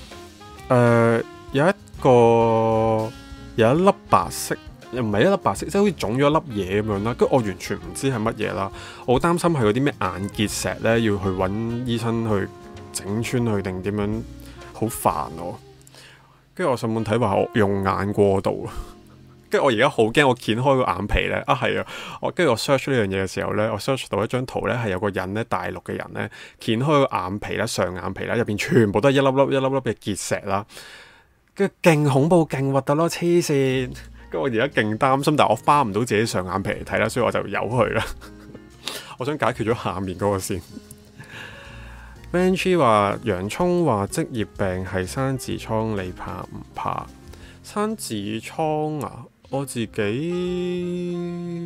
有一粒白色，又唔係一粒白色，即係好似腫咗一粒嘢咁樣啦。跟住我完全唔知係乜嘢啦。我好擔心係嗰啲咩眼結石咧，要去揾醫生去整穿佢定點樣，好煩我。跟住我上網睇話我用眼過度。跟住我而家好驚，我掀開個眼皮咧，係啊！跟住我 search 呢樣嘢嘅時候咧，我 search 到一張圖咧，係有個人咧，大陸嘅人咧，掀開個眼皮啦，上眼皮啦，入邊全部都係一粒粒嘅結石啦，跟住勁恐怖、勁核突咯，黐線！跟住我而家勁擔心，但係我翻唔到自己上眼皮嚟睇啦，所以我就由佢啦。我想解決咗下面嗰個先。Benji 話洋葱話職業病係生痔瘡，你怕唔怕？生痔瘡啊？我自己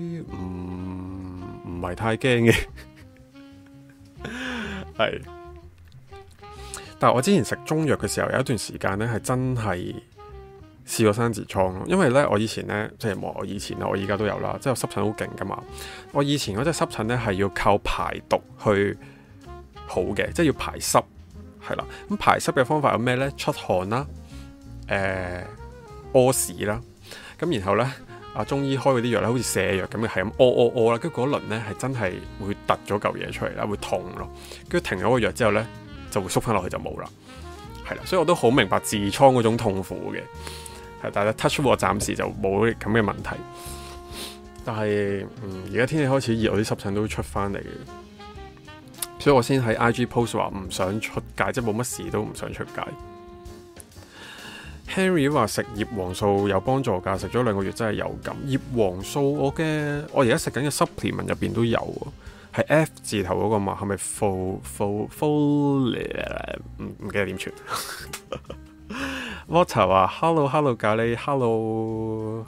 唔係太驚嘅，係。但係我之前食中藥嘅時候，有一段時間咧係真係試過生痔瘡咯。因為咧我以前咧即係冇我以前啦，我而家都有啦，即係濕疹好勁噶嘛。我以前嗰隻濕疹咧係要靠排毒去好嘅，即係要排濕係啦。咁排濕嘅方法有咩咧？出汗啦，屙屎啦。咁然後咧中醫開嗰啲藥咧，好似瀉藥咁嘅，係咁屙啦。跟住嗰輪咧係真係會突咗嚿嘢出嚟啦，會痛咯。跟住停咗個藥之後咧，就會縮翻落去就冇啦。係啦，所以我都好明白痔瘡嗰種痛苦嘅。係，但係 touch wood 我暫時就冇咁嘅問題。但係而家天氣開始熱，我啲濕疹都出翻嚟嘅，所以我先喺 IG post 話唔想出街，即係冇乜事都唔想出街。Henry 話食葉黃素有幫助㗎，食咗2個月真係有感。葉黃素我而家食緊嘅 supplement 入邊都有喎，係 F 字頭嗰個嘛，係咪 full 唔記得點傳。Water 話 hello 咖喱 hello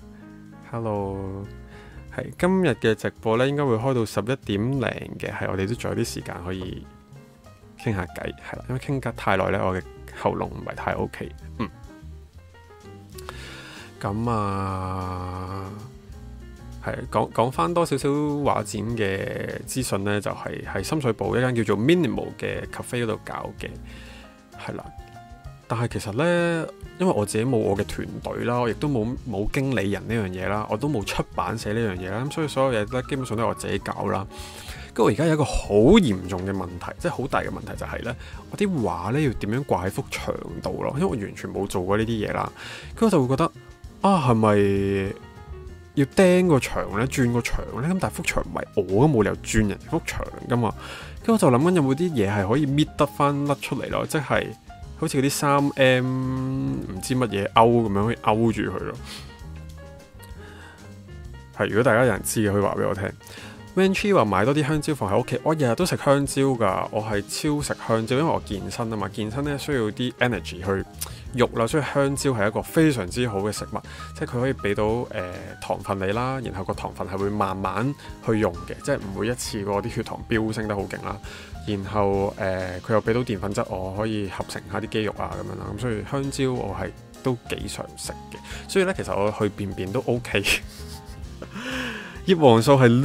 係今日嘅直播咧，應該會開到11點零嘅，係我哋都仲有啲時間可以傾下偈，係啦，因為傾得太耐咧，我嘅喉嚨唔係太 OK。咁係講翻多少少畫展嘅資訊咧，就係喺深水埗一間叫做 Minimal 嘅 cafe 嗰度搞嘅，係啦。但係其實咧，因為我自己冇我嘅團隊啦，我亦都冇經理人呢樣嘢啦，我都冇出版社呢樣嘢啦，咁所以所有嘢咧基本上都係我自己搞啦。跟住我而家有一個好嚴重嘅問題，即係好大嘅問題就係咧，我啲畫咧要點樣掛喺幅牆度咯？因為我完全冇做過呢啲嘢啦，跟住我就會覺得係咪要釘個牆咧，轉個牆咧？咁但係幅牆唔係我都冇理由轉人哋幅牆噶嘛。跟住我就諗緊有冇啲嘢係可以搣得翻甩出嚟咯，即係好似嗰啲 3M 唔知乜嘢勾咁樣可以勾住佢咯。係，如果大家有人知嘅，可以話俾我聽。Wendy 話買多啲香蕉放喺屋企，我日日都食香蕉㗎，我係超食香蕉，因為我健身啊嘛，健身咧需要啲 energy 去肉啦，所以香蕉係一個非常之好嘅食物，即係佢可以俾到糖分你啦，然後個糖分係會慢慢去用嘅，即係唔會一次過啲血糖飆升得好勁啦，然後佢又俾到澱粉質，我可以合成下啲肌肉啊咁樣啦，咁所以香蕉我係都幾常食嘅，所以咧其實我去便便都 OK。葉黃素係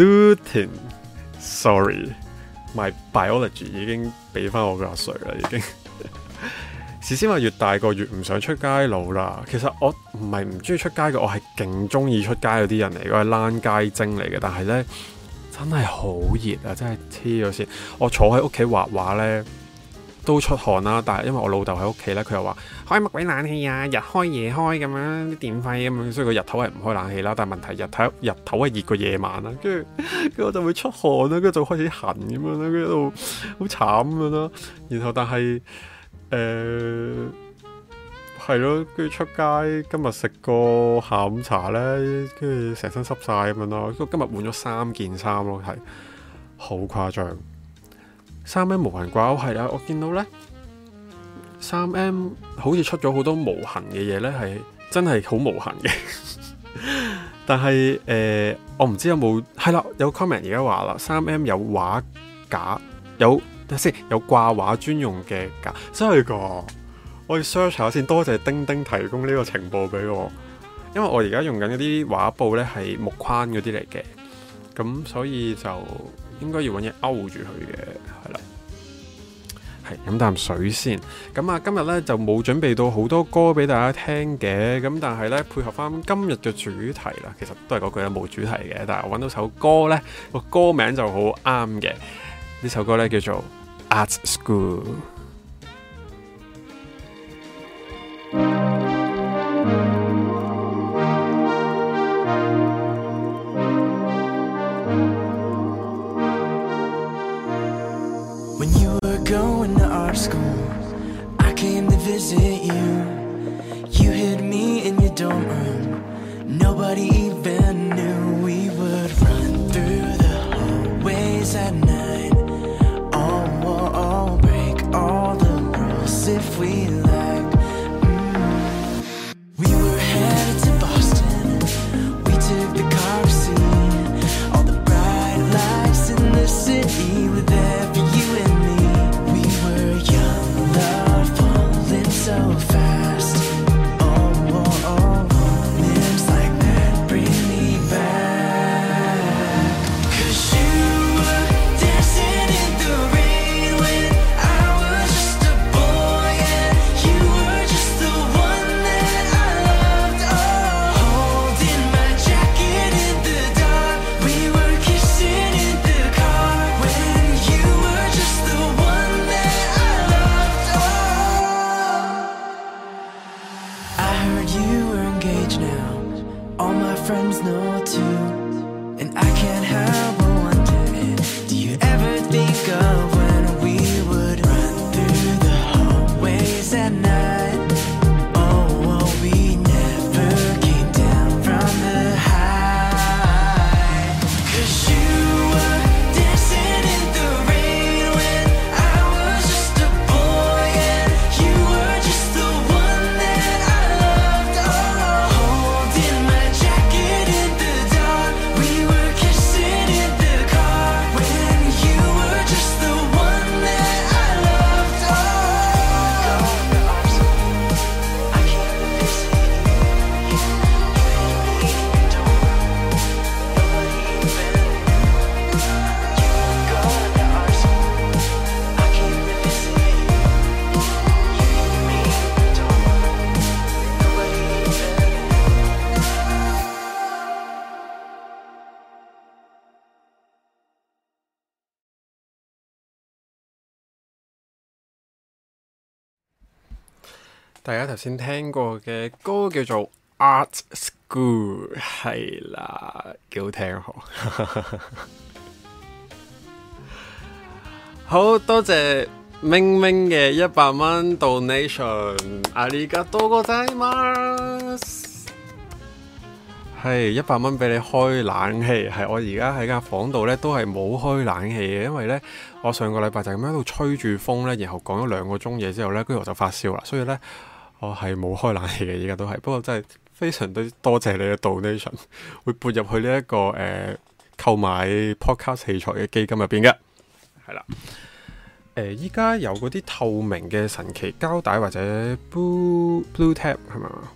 lutein，sorry，my biology 已經俾翻我個阿 Sir 啦，已經。事先話越大個越唔想出街老啦，其實我唔係唔中意出街嘅，我係勁中意出街嗰啲人嚟，我係躝街精嚟嘅。但係咧真係好熱啊，真係黐咗線。我坐喺屋企畫畫咧都出汗啦，但係因為我老豆喺屋企咧，佢又話開乜鬼冷氣啊，日開夜開咁樣啲電費咁樣，所以個日頭係唔開冷氣啦。但係問題日頭係熱過夜晚啦，跟住我就會出汗啦，跟住就開始痕咁樣啦，跟住度好慘咁樣啦。然後但係係咯，跟住出街今日食個下午茶咧，跟住成身濕晒咁樣咯。今日換咗3件衫咯，係好誇張。3M 無痕掛鈎係啦，我見到咧 3M 好似出咗好多無痕嘅嘢咧，係真係好無痕嘅。但係我唔知有冇係啦，有 comment 而家話啦，3M 有畫架，有掛畫專用嘅架，真係噶，我要 search 下先。多謝丁丁提供呢個情報俾我，因為我而家用緊嗰啲畫布咧係木框嗰啲嚟嘅，咁所以就應該要揾嘢勾住佢嘅，係啦。係飲啖水先。咁啊，今日咧就冇準備到好多歌俾大家聽嘅，咁但係咧配合翻今日嘅主題啦，其實都係嗰句啦，冇主題嘅，但係我揾到首歌咧，個歌名就好啱嘅。呢首歌咧叫做 Art School。 Going to art school, I came to visit you. You hid me in your dorm room. Nobody even knew. We would run through the hallways at night. Oh, break all the rules if we liked. We were headed to Boston. We took the car to see all the bright lights in the city. Were there for you and me. So fast, oh, 大家頭先聽過嘅歌叫做 Art School， 係啦，幾好聽呵。好多謝明明嘅100蚊 donation， ありがとうございます。係100蚊俾你開冷氣，係我而家喺間房度咧都係冇開冷氣嘅，因為咧我上個禮拜就咁喺度吹住風咧，然後講咗2個鐘嘢之後咧，跟住我就發燒啦，所以咧我係冇開冷氣嘅，而家都係。不過真係非常多謝你嘅 donation， 會撥入去呢一個購買 podcast 器材嘅基金入邊嘅，係啦。依家有嗰啲透明嘅神奇膠帶或者 blue tap 係咪啊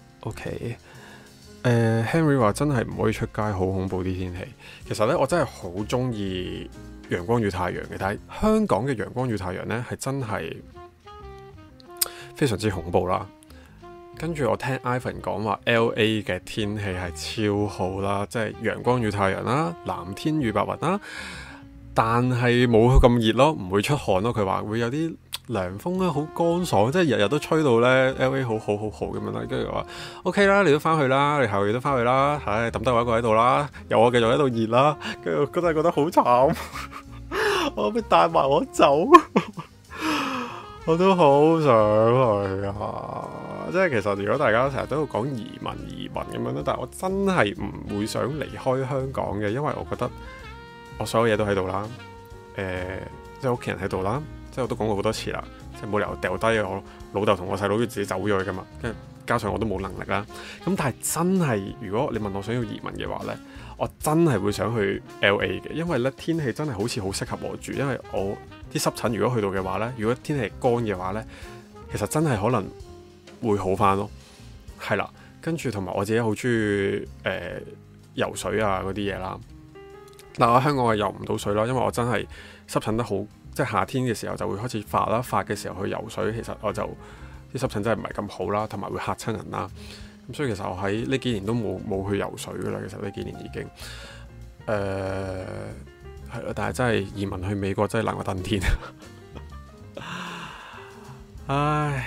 ？OK。Henry 話真係唔可以出街，好恐怖啲天氣。其實咧，我真係好中意陽光與太陽嘅，但係香港嘅陽光與太陽咧係真係非常之恐怖啦。跟住我聽 Ivan 講話 LA 嘅天氣係超好啦，即係陽光與太陽啦，藍天與白雲啦，但係冇咁熱咯，唔會出汗咯。佢話會有啲涼風咧，好乾爽，即係日日都吹到咧 LA 好咁樣啦。跟住話 OK 啦，你都翻去啦，你後日都翻去啦，唉，抌低我一個喺度啦，由我繼續喺度熱啦。跟住真係覺得好慘，我俾帶埋我走，我都好想去啊！即係其實如果大家成日都要講移民咁樣咧，但係我真係唔會想離開香港嘅，因為我覺得我所有嘢都喺度啦，即係屋企人喺度啦。即係我都講過好多次啦，即係冇理由掉低我老豆同我細佬要自己走咗去噶嘛，跟住加上我都冇能力啦。咁但係真係，如果你問我想要移民嘅話呢，我真係會想去 LA 嘅，因為呢天氣真係好似好適合我住，因為我啲濕疹如果去到嘅話呢，如果天氣乾嘅話呢，其實真係可能會好翻咯。係啦，跟住同埋我自己好中意游水啊嗰啲嘢啦。但我喺香港係游唔到水啦，因為我真係濕疹得好。即係夏天嘅時候就會開始發啦，發嘅時候去游水，其實我就啲濕疹真係唔係咁好啦，同埋會嚇親人啦。咁所以其實我喺呢幾年都冇去游水噶啦。其實呢幾年已經係咯，但係真係移民去美國真係難過登天。唉，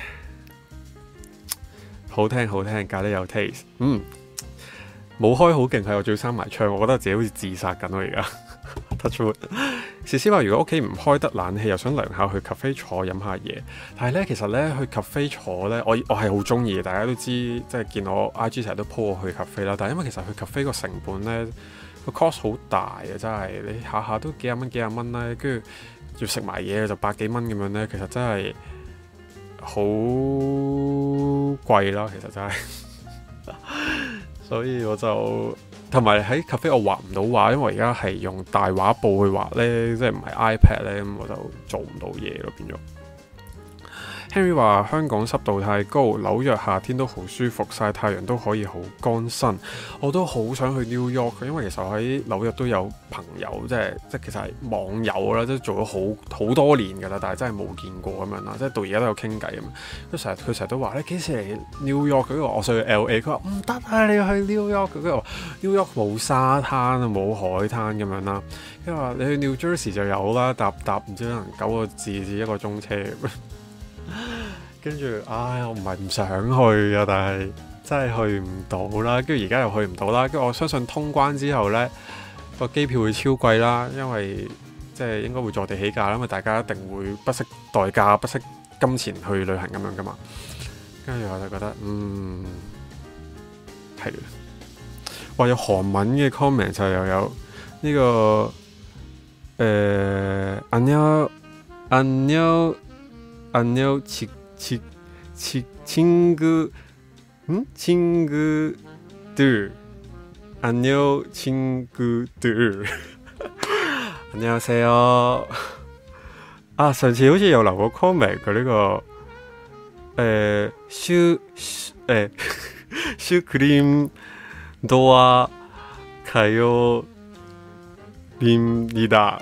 好聽，咖喱有 taste。冇開好勁，係我仲要閂埋窗，我覺得自己好似自殺緊咯而家。Touch wood。思思話：如果屋企唔開得冷氣，又想涼下去 cafe 坐飲下嘢。但係咧，其實咧去 cafe 坐咧，我係好中意嘅。大家都知，即係見我 IG 成日都 po 我去 cafe 啦。但係因為其實去 cafe 個成本咧個 cost 好大嘅，真係你下下都幾廿蚊咧，跟住要食埋嘢就百幾蚊咁樣咧，其實真係好貴啦。其實真係，所以我就。同埋喺 cafe 我畫唔到畫，因為而家係用大畫布去畫咧，即係唔係 iPad 咧，咁我就做唔到嘢咯，變咗。Henry 話香港濕度太高，紐約夏天都好舒服，曬太陽都可以好乾身。我都好想去 New York，因為其實我喺紐約都有朋友，即係其實係網友啦，即係做咗好多年㗎啦，但係真係冇見過咁樣啦，即係到而家都有傾偈咁。佢成日都話你幾時嚟 New York？佢話我想去 LA，佢話唔得啊，你要去 New York。佢話 New York 冇沙灘冇海灘咁樣啦。佢話你去 New Jersey 就有啦，搭唔知可能9個字至1個鐘車。跟住，我唔係唔想去啊，但係真係去唔到啦。跟住而家又去唔到啦。跟住我相信通關之後呢，個機票會超貴啦，因為即係應該會坐地起價啦，因為大家一定會不惜代價、不惜金錢去旅行咁樣噶嘛。跟住我就覺得，係。話有韓文嘅 comment 就又有呢個안녕 친구들 안녕 친구들 안녕하세요。上次好似有留個 comment 佢呢個슈크림 도와가요입니다。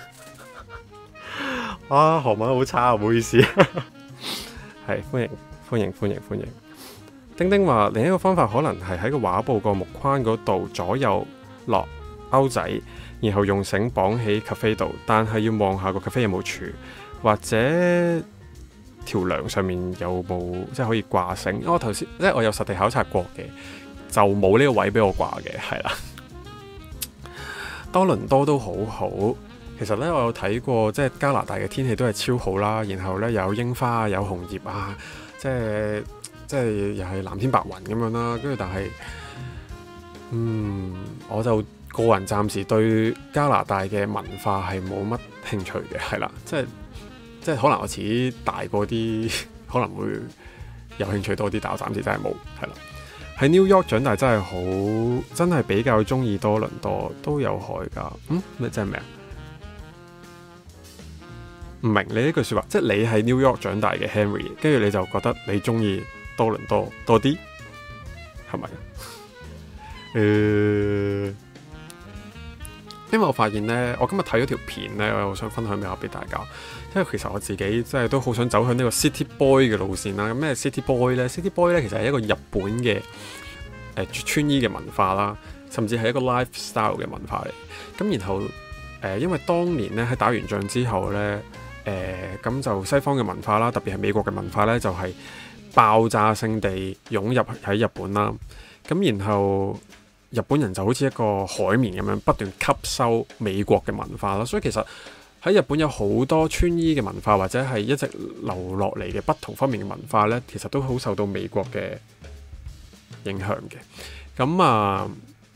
韓文好差，唔好意思。係歡迎。丁丁話另一個方法可能係喺個畫布個木框嗰度左右落勾仔，然後用繩綁喺 cafe 度，但係要望下個 cafe 有冇柱，或者條梁上面有冇即係可以掛繩。因為我頭先即係我有實地考察過嘅，就冇呢個位俾我掛嘅，係啦。多倫多都好好，其實咧我有睇過，即係加拿大嘅天氣都係超好啦。然後咧有櫻花啊，有紅葉啊，即係又係藍天白雲咁樣啦。跟住但係，我就個人暫時對加拿大嘅文化係冇乜興趣嘅，係啦，即係可能我遲啲大個啲可能會有興趣多啲，但我暫時真係冇，係啦。喺 New York 長大真係好，真係比較中意多倫多，都有海㗎。咩真係咩啊？唔明你呢句説話，即係你喺 New York 長大嘅 Henry， 跟住你就覺得你中意多倫多多啲，係咪？因為我發現呢，我今日睇咗條片呢，我想分享俾大家。因為其實我自己真係都好想走向呢個 City Boy 嘅路線啦。咁咩 City Boy 呢？ City Boy 呢其實係一個日本嘅穿衣嘅文化啦，甚至係一個 lifestyle 嘅文化嚟。咁然後因為當年呢，喺打完仗之後呢，咁就西方嘅文化啦，特別係美國嘅文化呢，就係爆炸性地湧入喺日本啦。咁然後日本人就好似一個海綿咁樣不斷吸收美國嘅文化啦，所以其實喺日本有好多穿衣嘅文化，或者係一直留落嚟嘅不同方面嘅文化呢，其實都好受到美國嘅影響嘅。咁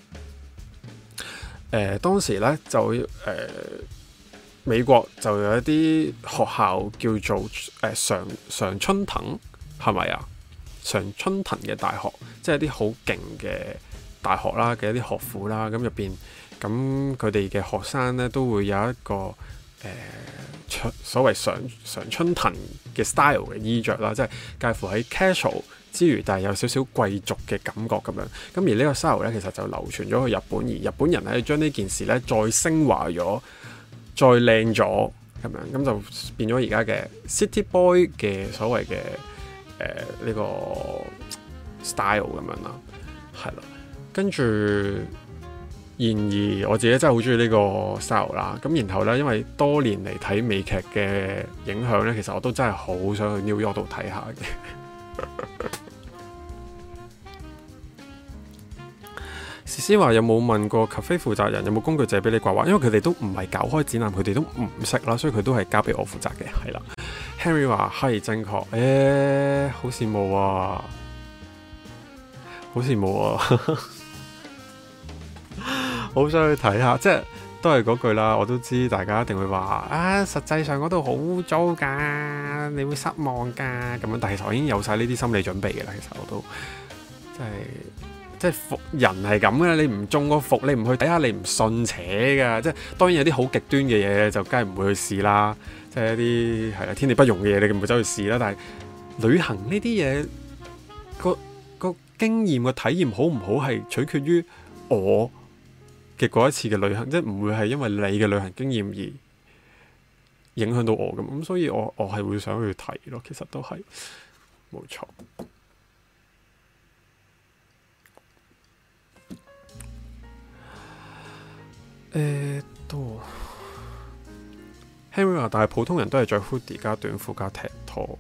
當時呢，就美國就有一啲學校叫做常春藤，係咪啊？常春藤嘅大學，即係一啲好勁嘅大學啦嘅一啲學府啦，咁入邊咁佢哋嘅學生呢，都會有一個所謂常春藤嘅 style 嘅衣着啦，即係介乎喺 casual 之餘，但係有少少貴族嘅感覺咁樣。咁而呢個 style 咧，其實就流傳咗去日本，而日本人咧將呢件事咧再升華咗，再靚咗咁樣，咁就變咗而家嘅 City Boy 嘅所謂嘅呢個 style 咁樣啦，係啦。跟住，然而我自己真係好中意呢個 style 啦。咁然後呢，因為多年嚟睇美劇嘅影響呢，其實我都真係好想去 New York 度睇下嘅。詩詩話有冇問過 cafe 負責人有冇工具借俾你掛畫？因為佢哋都唔係搞開展覽，佢哋都唔識啦，所以佢都係交俾我負責嘅。係啦 ，Henry 話係正確，好羨慕啊，好羨慕啊！好想去睇下，即係都係嗰句啦。我都知大家一定會話實際上嗰度好污糟㗎，你會失望㗎咁樣。但係其實我已經有晒呢啲心理準備嘅啦。其實我都即係服人係咁嘅，你唔中個服，你唔去睇下，你唔信邪㗎。即係當然有啲好極端嘅嘢就梗係唔會去試啦。即係一啲係啦天理不容嘅嘢，你唔會走去試啦。但係旅行呢啲嘢個經驗個體驗好唔好係取決於我嘅嗰一次嘅旅行，即係唔會係因為你嘅旅行經驗而影響到我咁，所以我係會想去睇咯。其實都係冇錯。Henry 話，但係普通人都係着 hoodie 加短褲加踢拖。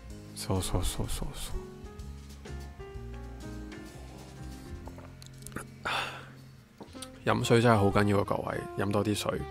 飲水真係好緊要啊！各位飲多啲水。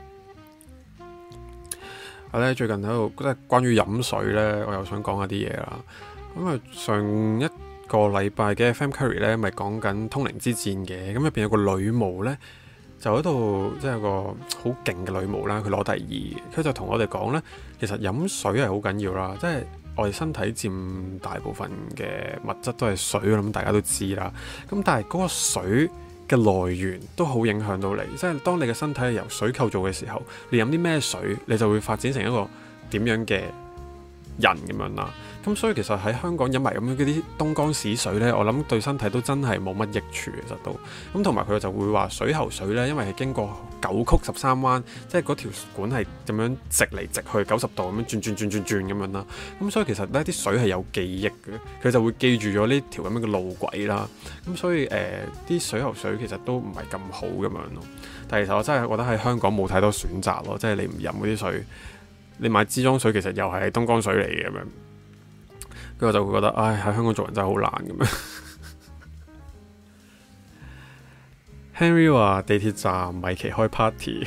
我咧最近喺度即係關於飲水咧，我又想講下啲嘢啦。咁啊，上一個禮拜嘅 FM Curry 咧，咪講緊通靈之戰嘅。咁入邊有個女巫咧，就喺度即係有個好勁嘅女巫啦。佢攞第二，佢就同我哋講咧，其實飲水係好緊要啦。即係我哋身體佔大部分嘅物質都係水，咁大家都知啦。咁但係嗰個水嘅來源都好影響到你，即係當你嘅身體係由水構造嘅時候，你飲啲咩水，你就會發展成一個點樣嘅人咁樣啦。咁所以其實喺香港飲埋咁樣嗰啲東江屎水呢，我諗對身體都真係冇乜益處，其實都咁。同埋佢就會話水喉水呢，因為係經過9曲13彎，即係嗰條管係咁樣直嚟直去90度咁樣轉咁樣啦。咁所以其實呢啲水係有記憶嘅，佢就會記住咗呢條咁樣嘅路軌啦。咁所以啲水喉水其實都唔係咁好咁樣咯。但係其實我真係覺得喺香港冇太多選擇咯，即係你唔飲嗰啲水，你買支裝水其實又係東江水嚟嘅咁樣。 跟住我就會覺得，唉，喺香港做人真係好難咁樣。Henry 話地鐵站米奇開 party，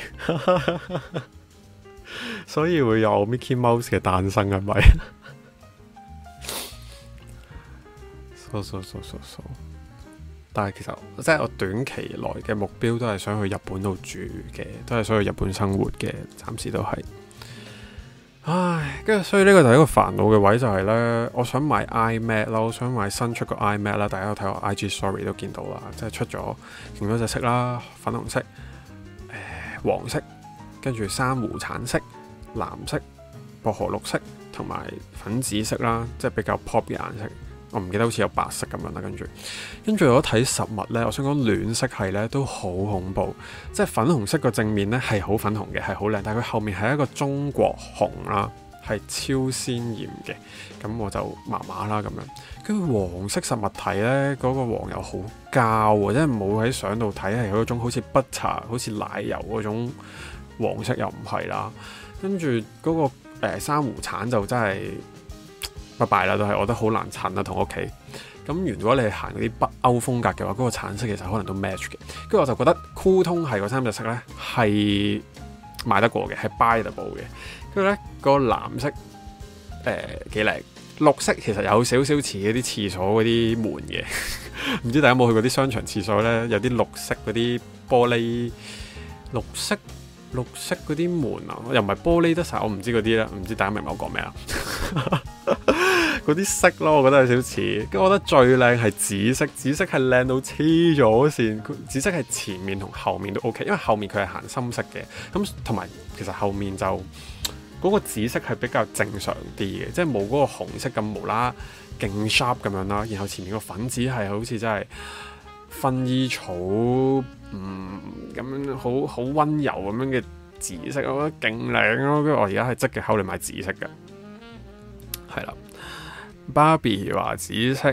所以會有 Mickey Mouse 嘅誕生係咪？so， 但係其實即係我短期內嘅目標都係想去日本度住嘅，都係想去日本生活嘅，暫時都係。唉，跟住所以呢個就係一個煩惱嘅位，就係呢：我想買 iMac 啦，我想買新出個 iMac 啦，大家有睇我 IG Story 都見到啦，即係出咗勁多隻色啦，粉紅色、黃色，跟住珊瑚橙色、藍色、薄荷綠色同埋粉紫色啦，即係比較 pop 嘅顏色。我唔記得好似有白色咁樣啦，跟住我睇實物呢，我想講暖色系呢都好恐怖，即係粉紅色個正面呢係好粉紅嘅，係好靚，但係佢後面係一個中國紅啦，係超鮮豔嘅，咁我就麻麻啦咁樣。跟住黃色實物睇呢，嗰個黃又好膠喎，即係冇喺相度睇係嗰種好似 butter 好似奶油嗰種黃色又唔係啦，跟住嗰個珊瑚橙就真係〜拜拜啦，都係我覺得好難襯啦，同屋企。咁如果你係行嗰啲北歐風格嘅話，嗰個橙色其實可能都 match 嘅。跟住我就覺得酷通係嗰三隻色咧係買得過嘅，係 buyable 嘅。跟住咧個藍色幾靚，綠色其實有少少似嗰啲廁所嗰啲門嘅。唔知大家有冇去過啲商場廁所咧？有啲綠色嗰啲玻璃，綠色嗰啲門啊，又唔係玻璃得晒，我唔知嗰啲啦，唔知大家明唔明我講咩啊？嗰啲色咯，我覺得有少少似。跟住我覺得最靚係紫色，紫色係靚到黐咗線。紫色係前面同後面都 OK，因為後面佢係行深色嘅。咁同埋其實後面就嗰個紫色係比較正常啲嘅，即係冇嗰個紅色咁無啦勁 sharp 咁樣啦。然後前面個粉紫係好似真係薰衣草咁樣好溫柔咁樣嘅紫色，我覺得勁靚咯。跟住我而家係積極考慮買紫色嘅，係啦。Barbie 話紫色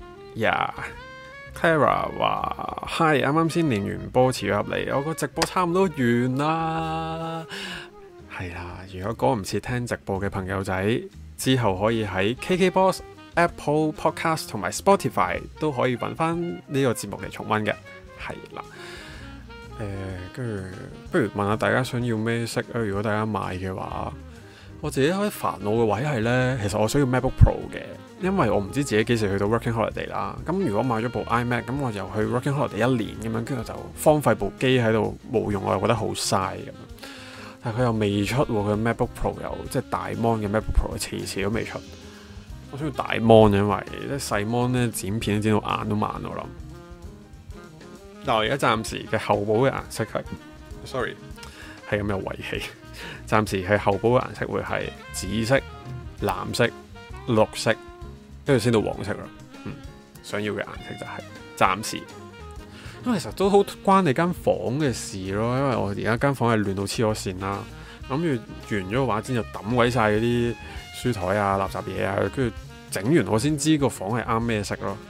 ，Clara 話 Hi， 啱啱先練完波遲咗入嚟，我個直播差唔多完啦。係啦，如果趕唔切聽直播嘅朋友仔，之後可以喺 KKBox、Apple Podcast 同埋 Spotify 都可以揾翻呢個節目嚟重溫嘅。係啦，跟住不如問下大家想要咩色啊？如果大家買嘅話。我自己開煩惱嘅位係呢，其實我需要 MacBook Pro 嘅，因為我唔知自己幾時去到 Working Holiday 啦。咁如果買咗部 iMac，咁我又去 Working Holiday 一年咁樣，跟住就荒廢部機喺度冇用，我又覺得好嘥咁樣。但係佢又未出喎，佢 MacBook Pro 又即係大 mon 嘅 MacBook Pro，遲都未出。我需要大 mon，因為啲細 mon 呢剪片剪到眼都慢我諗。嗱，我而家暫時嘅後補嘅顏色係 ，sorry， 係咁有遺棄。暫時係後補嘅顏色會係紫色、藍色、綠色，跟住先到黃色啦。想要嘅顏色就係暫時，因為其實都好關你間房嘅事咯。因為我而家間房係亂到黐咗線啦，諗住完咗個畫展就抌鬼晒嗰啲書台啊、垃圾嘢啊，跟住整完我先知個房係啱咩色咯。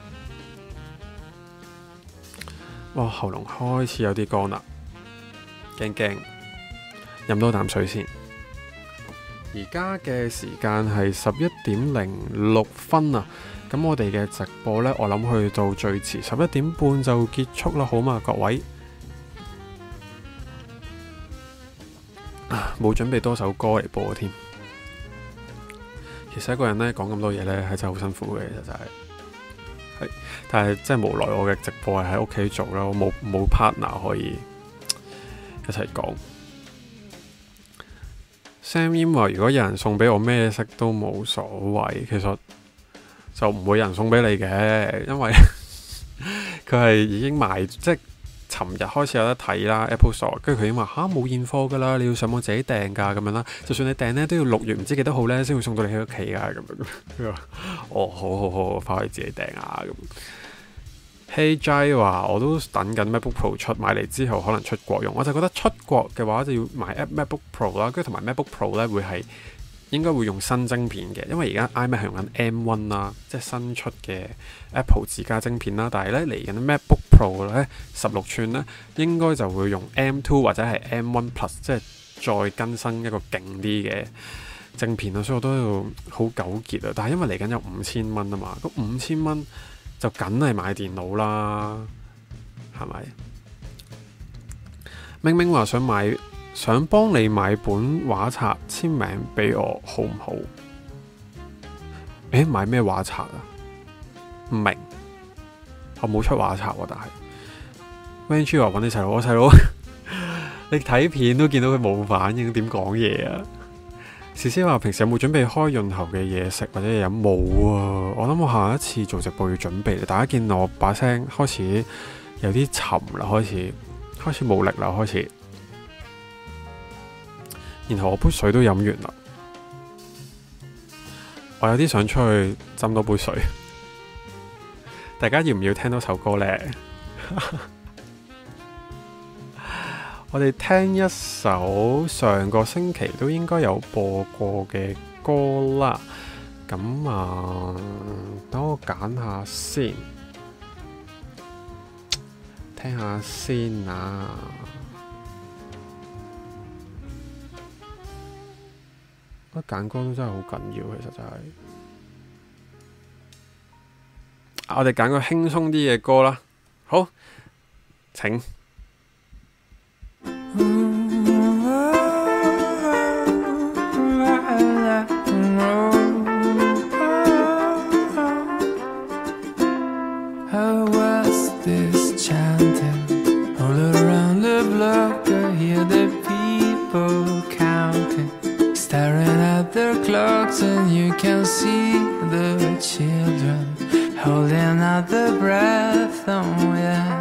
哇，喉嚨開始有啲乾啦，驚。飲多啖水先。而家嘅時間係11:06啊。咁我哋嘅直播呢，我諗去到最遲11點半就結束啦，好嘛，各位。冇準備多首歌嚟播添。其實一個人呢講咁多嘢呢，係真係好辛苦嘅，其實就係。但係真係無奈，我嘅直播係喺屋企做啦，我冇 partner 可以一齊講。Sam Yam 話：如果有人送俾我咩色都冇所謂，其實就唔會有人送俾你嘅，因為佢係已經賣，即係尋日開始有得睇啦 Apple Store， 跟住佢已經話冇現貨㗎啦，你要上網自己訂㗎咁樣啦。就算你訂呢，都要6月唔知幾多號呢先會送到你喺屋企㗎咁樣。佢話：哦，好，翻去自己訂啊咁。Hey Jai 話：我都等緊 MacBook Pro 出，買嚟之後可能出國用。我就覺得出國嘅話就要買 MacBook Pro 啦，跟住同埋 MacBook Pro 咧會應該會用新晶片嘅，因為而家 iMac 係用緊 M1 啦，即係新出嘅 Apple 自家晶片啦。但係咧嚟緊 MacBook Pro 咧16寸咧應該就會用 M2 或者係 M1 Plus， 即係再更新一個勁啲正片啊，所以我都喺度好糾結啊。但係因為嚟緊有5000蚊啊嘛，咁5000蚊就梗係買電腦啦，係咪？明明話想幫你買本畫冊簽名俾我，好唔好？買咩畫冊啊？唔明，我冇出畫冊喎，但係 Vangie 話揾你細佬，我細佬你睇片都見到佢冇反應，點講嘢啊？思思話平時有冇準備開潤喉嘅嘢食或者嘢飲？冇啊！我諗我下一次做直播要準備。大家見我把聲開始有啲沉啦，開始冇力啦，開始。然後我杯水都飲完啦，我有啲想出去斟多杯水。大家要唔要聽多首歌呢？我哋聽一首上個星期都應該有播過嘅歌啦。咁等我揀下先，聽下先啊。我揀歌都真係好緊要，其實真係。我哋揀個輕鬆啲嘅歌啦。好，請。 And you can see the children holding out their breath. Oh yeah.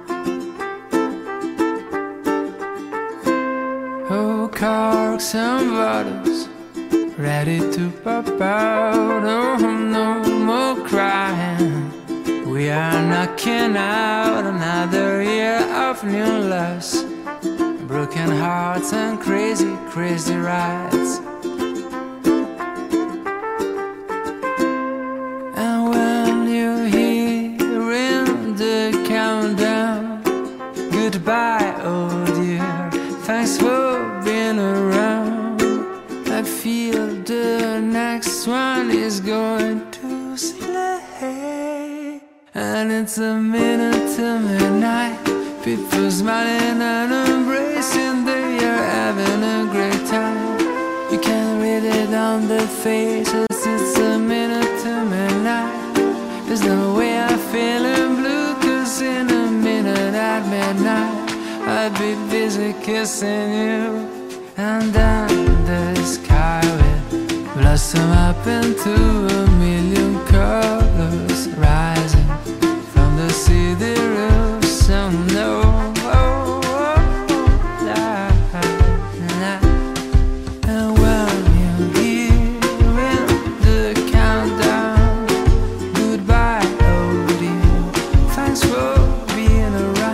Oh, corks and bottles ready to pop out. Oh, no more crying. We are knocking out another year of new loves, broken hearts and crazy, crazy rides. Goodbye, oh dear, thanks for being around. I feel the next one is going to slay. And it's a minute to midnight, people smiling and embracing, they are having a great time. You can read it on their faces, it's a minute to midnight. There's no way I'm feeling blue, 'cause in a minute at midnight I'd be busy kissing you. And then the sky will blossom up into a million colors, rising from the city roofs. Oh no, oh, oh, nah, nah. And when you're hearing the countdown, goodbye, oh dear, thanks for being around.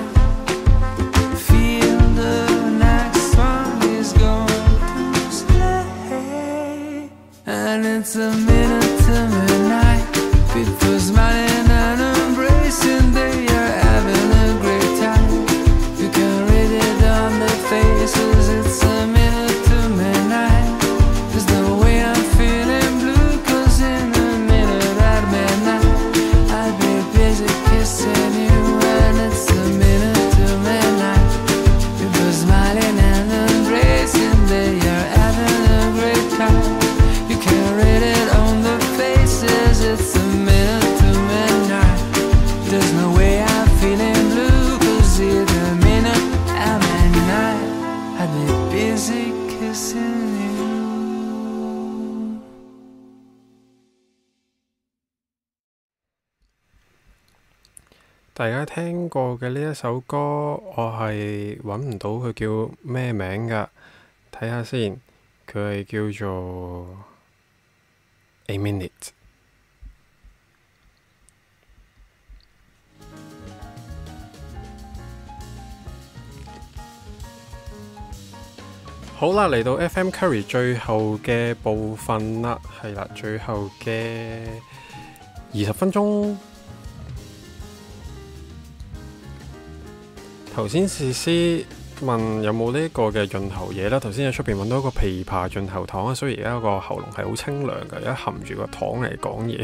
And it's a minute to midnight, people smiling and embracing, they are having a great time. You can read it on their faces, it's a minute to midnight. There's no way I'm feeling blue, 'cause in a minute at midnight I'd be busy kissing you. And it's a minute to midnight, people smiling and embracing, they are having a great time. Read it on the faces, it's a minute to midnight. There's no way I'm feeling blue, 'cause it's a minute at midnight I'd be busy kissing you. 大家聽過嘅呢一首歌，我係揾唔到佢叫咩名㗎，睇下先，佢係叫做A Minute。好啦，嚟到 FM Curry 最後嘅部分啦，係啦，最後嘅20分鐘。頭先思思問有冇呢個嘅潤喉嘢啦。頭先喺出邊揾到一個枇杷潤喉糖啊，所以而家個喉嚨係好清涼嘅，而家含住個糖嚟講嘢。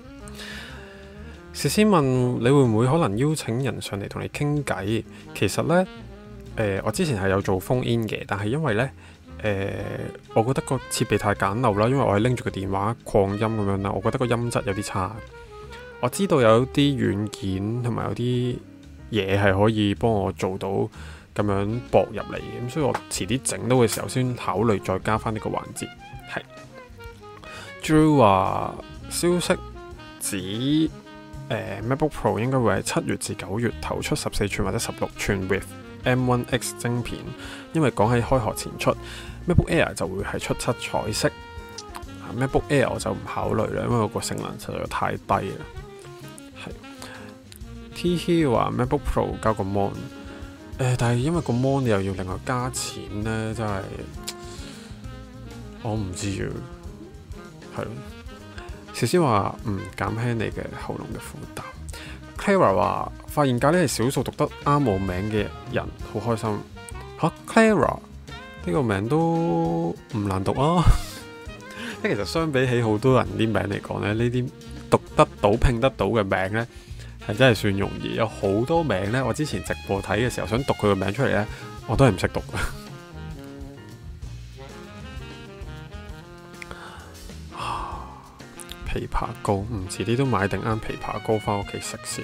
事先問你會唔會可能邀請人上嚟同你傾偈？其實呢，我之前係有做 phone in 嘅，但係因為呢，我覺得個設備太簡陋啦，因為我係拎住個電話擴音咁樣啦，我覺得個音質有啲差。我知道有啲軟件同埋有啲嘢係可以幫我做到咁樣駁入嚟嘅，咁所以我遲啲整到嘅時候先考慮再加翻呢個環節。係 Drew 話消息指MacBook Pro 應該會係7月至9月投出14寸或者16寸 with M1X 晶片，因為講喺開學前出 MacBook Air 就會係出7彩色。MacBook Air 我就唔考慮啦，因為我個性能實在太低啦。係 T 話 MacBook Pro 加個 mon， 但係因為個 mon 你又要另外加錢呢，真係我唔知啊。係咯，少少話減輕你嘅喉嚨嘅負擔。Clara 話發現咖喱係少數讀得啱我名嘅人，好開心嚇。Clara 呢個名都唔難讀啊。即其實相比起好多人啲名嚟講咧，呢啲讀得到拼得到嘅名咧，係真係算容易。有好多名咧，我之前直播睇嘅時候想讀佢個名出嚟咧，我都係唔識讀嘅。枇杷膏，遲啲都買定啱枇杷膏返屋企食先。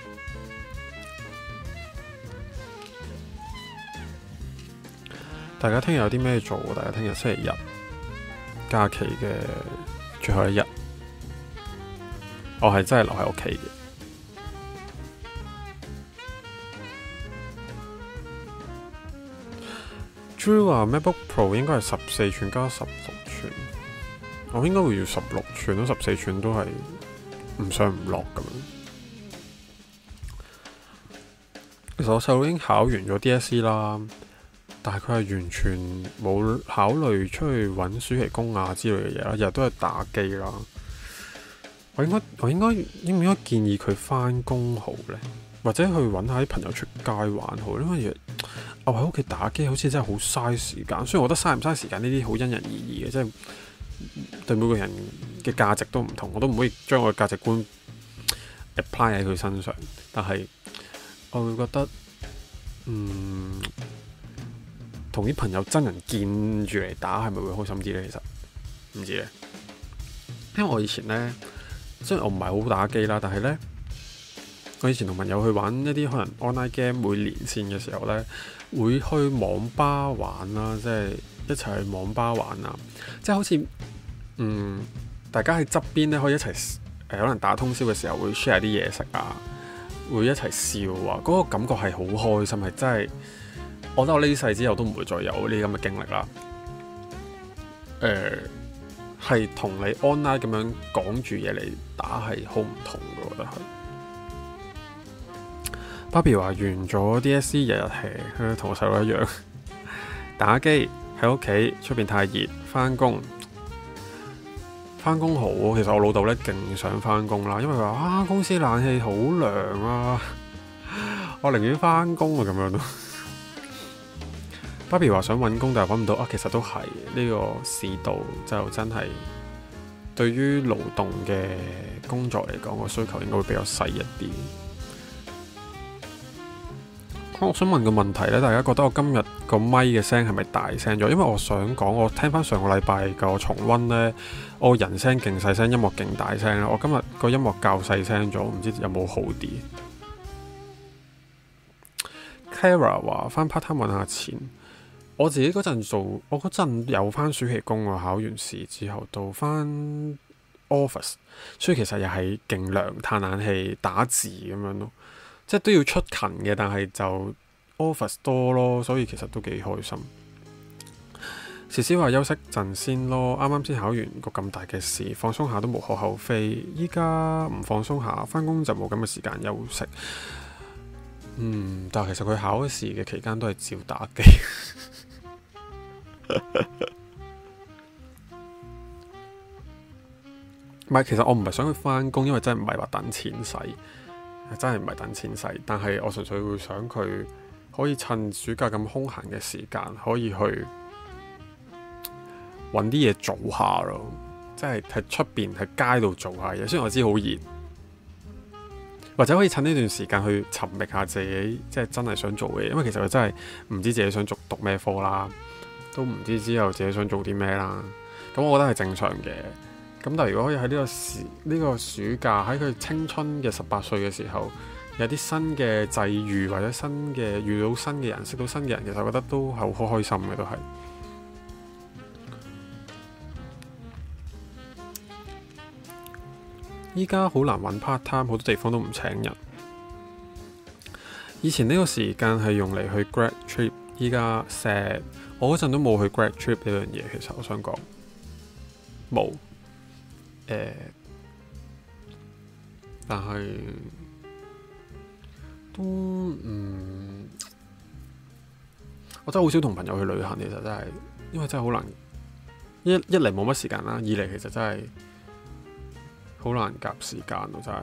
大家聽日有啲咩做？大家聽日星期日假期嘅最後一日，我係真係留喺屋企嘅。Drew 話 MacBook Pro 應該係14寸加16寸，我應該會要16寸咯，14寸都係唔上唔落咁樣。其實我細佬已經考完咗 DSE 啦，但係佢係完全冇考慮出去揾暑期工啊之類嘅嘢啦，日日都係打機啦。我應該應唔應該建議佢返工好呢？或者去揾下啲朋友出街玩好？因為我喺屋企打機好似真係好嘥時間。雖然我覺得嘥唔嘥時間呢啲好因人而異嘅，即係對每個人嘅價值都唔同，我都唔可以將我嘅價值觀 apply 喺佢身上。但係我會覺得，同啲朋友真人見住嚟打係咪會開心啲呢？其實唔知咧，因為我以前呢，雖然我唔係好打機啦，但係呢，我以前同朋友去玩一啲可能 online game 會連線嘅時候呢，會去網吧玩啦，即係一齊去網吧玩啊，即係好似大家喺側邊呢，可以一齊可能打通宵嘅時候會 share 啲嘢食啊，會一齊笑啊，嗰個感覺係好開心，係真係。我覺得我呢世之後都唔會再有呢啲咁嘅經歷啦。係同你 online 咁樣講住嘢嚟打係好唔同嘅，我覺得係。Barbie 話完咗 DSE 日日 hea，同我細佬一樣打機喺屋企，出邊太熱，返工好。其實我老豆咧勁想返工啦，因為佢話公司冷氣好涼啊，我寧願返工啊咁樣咯。Barbie 話想揾工，但係揾唔到啊。其實都係呢個市道就真係對於勞動嘅工作嚟講，個需求應該會比較細一啲。我想問個問題咧，大家覺得我今日個咪嘅聲係咪大聲咗？因為我想講，我聽翻上個禮拜個重溫呢，我人聲勁細聲，音樂勁大聲啦。我今日個音樂較細聲咗，唔知有冇好啲？Clara 話翻 part time 揾下錢。我自己嗰陣做，我嗰陣有翻暑期工啊，考完試之後到翻 office， 所以其實又係勁涼，嘆冷氣，打字咁樣咯，即係都要出勤嘅，但係就 office 多咯，所以其實都幾開心。時時話休息陣先咯，啱啱先考完個咁大嘅事，放鬆下都無可厚非。依家唔放鬆下，翻工就冇咁嘅時間休息。但係其實佢考試嘅期間都係照打機。唔係，其實我唔係想去返工，因為真係唔係話等錢使，真係唔係等錢使。但係我純粹會想佢可以趁暑假咁空閒嘅時間，可以去揾啲嘢做下咯。即係喺出邊喺街度做下嘢，雖然我知好熱，或者可以趁呢段時間去尋覓下自己，即係真係想做嘅嘢。因為其實佢真係唔知自己想讀咩科啦，都唔知之後自己想做啲咩啦。咁我覺得係正常嘅。咁但係如果可以喺呢個暑假喺佢青春嘅18歲嘅時候，有啲新嘅際遇或者遇到新嘅人，識到新嘅人，其實我覺得都係好開心嘅，都係。依家好難揾 part time，好多地方都唔請人。以前呢個時間係用嚟去 grad trip， 依家 sad。我嗰陣都冇去 grad trip 呢樣嘢，其實我想講冇。但係都我真係好少同朋友去旅行，其實真係，因為真係好難。一嚟冇乜時間啦，二嚟其實真係好難夾時間咯，真係。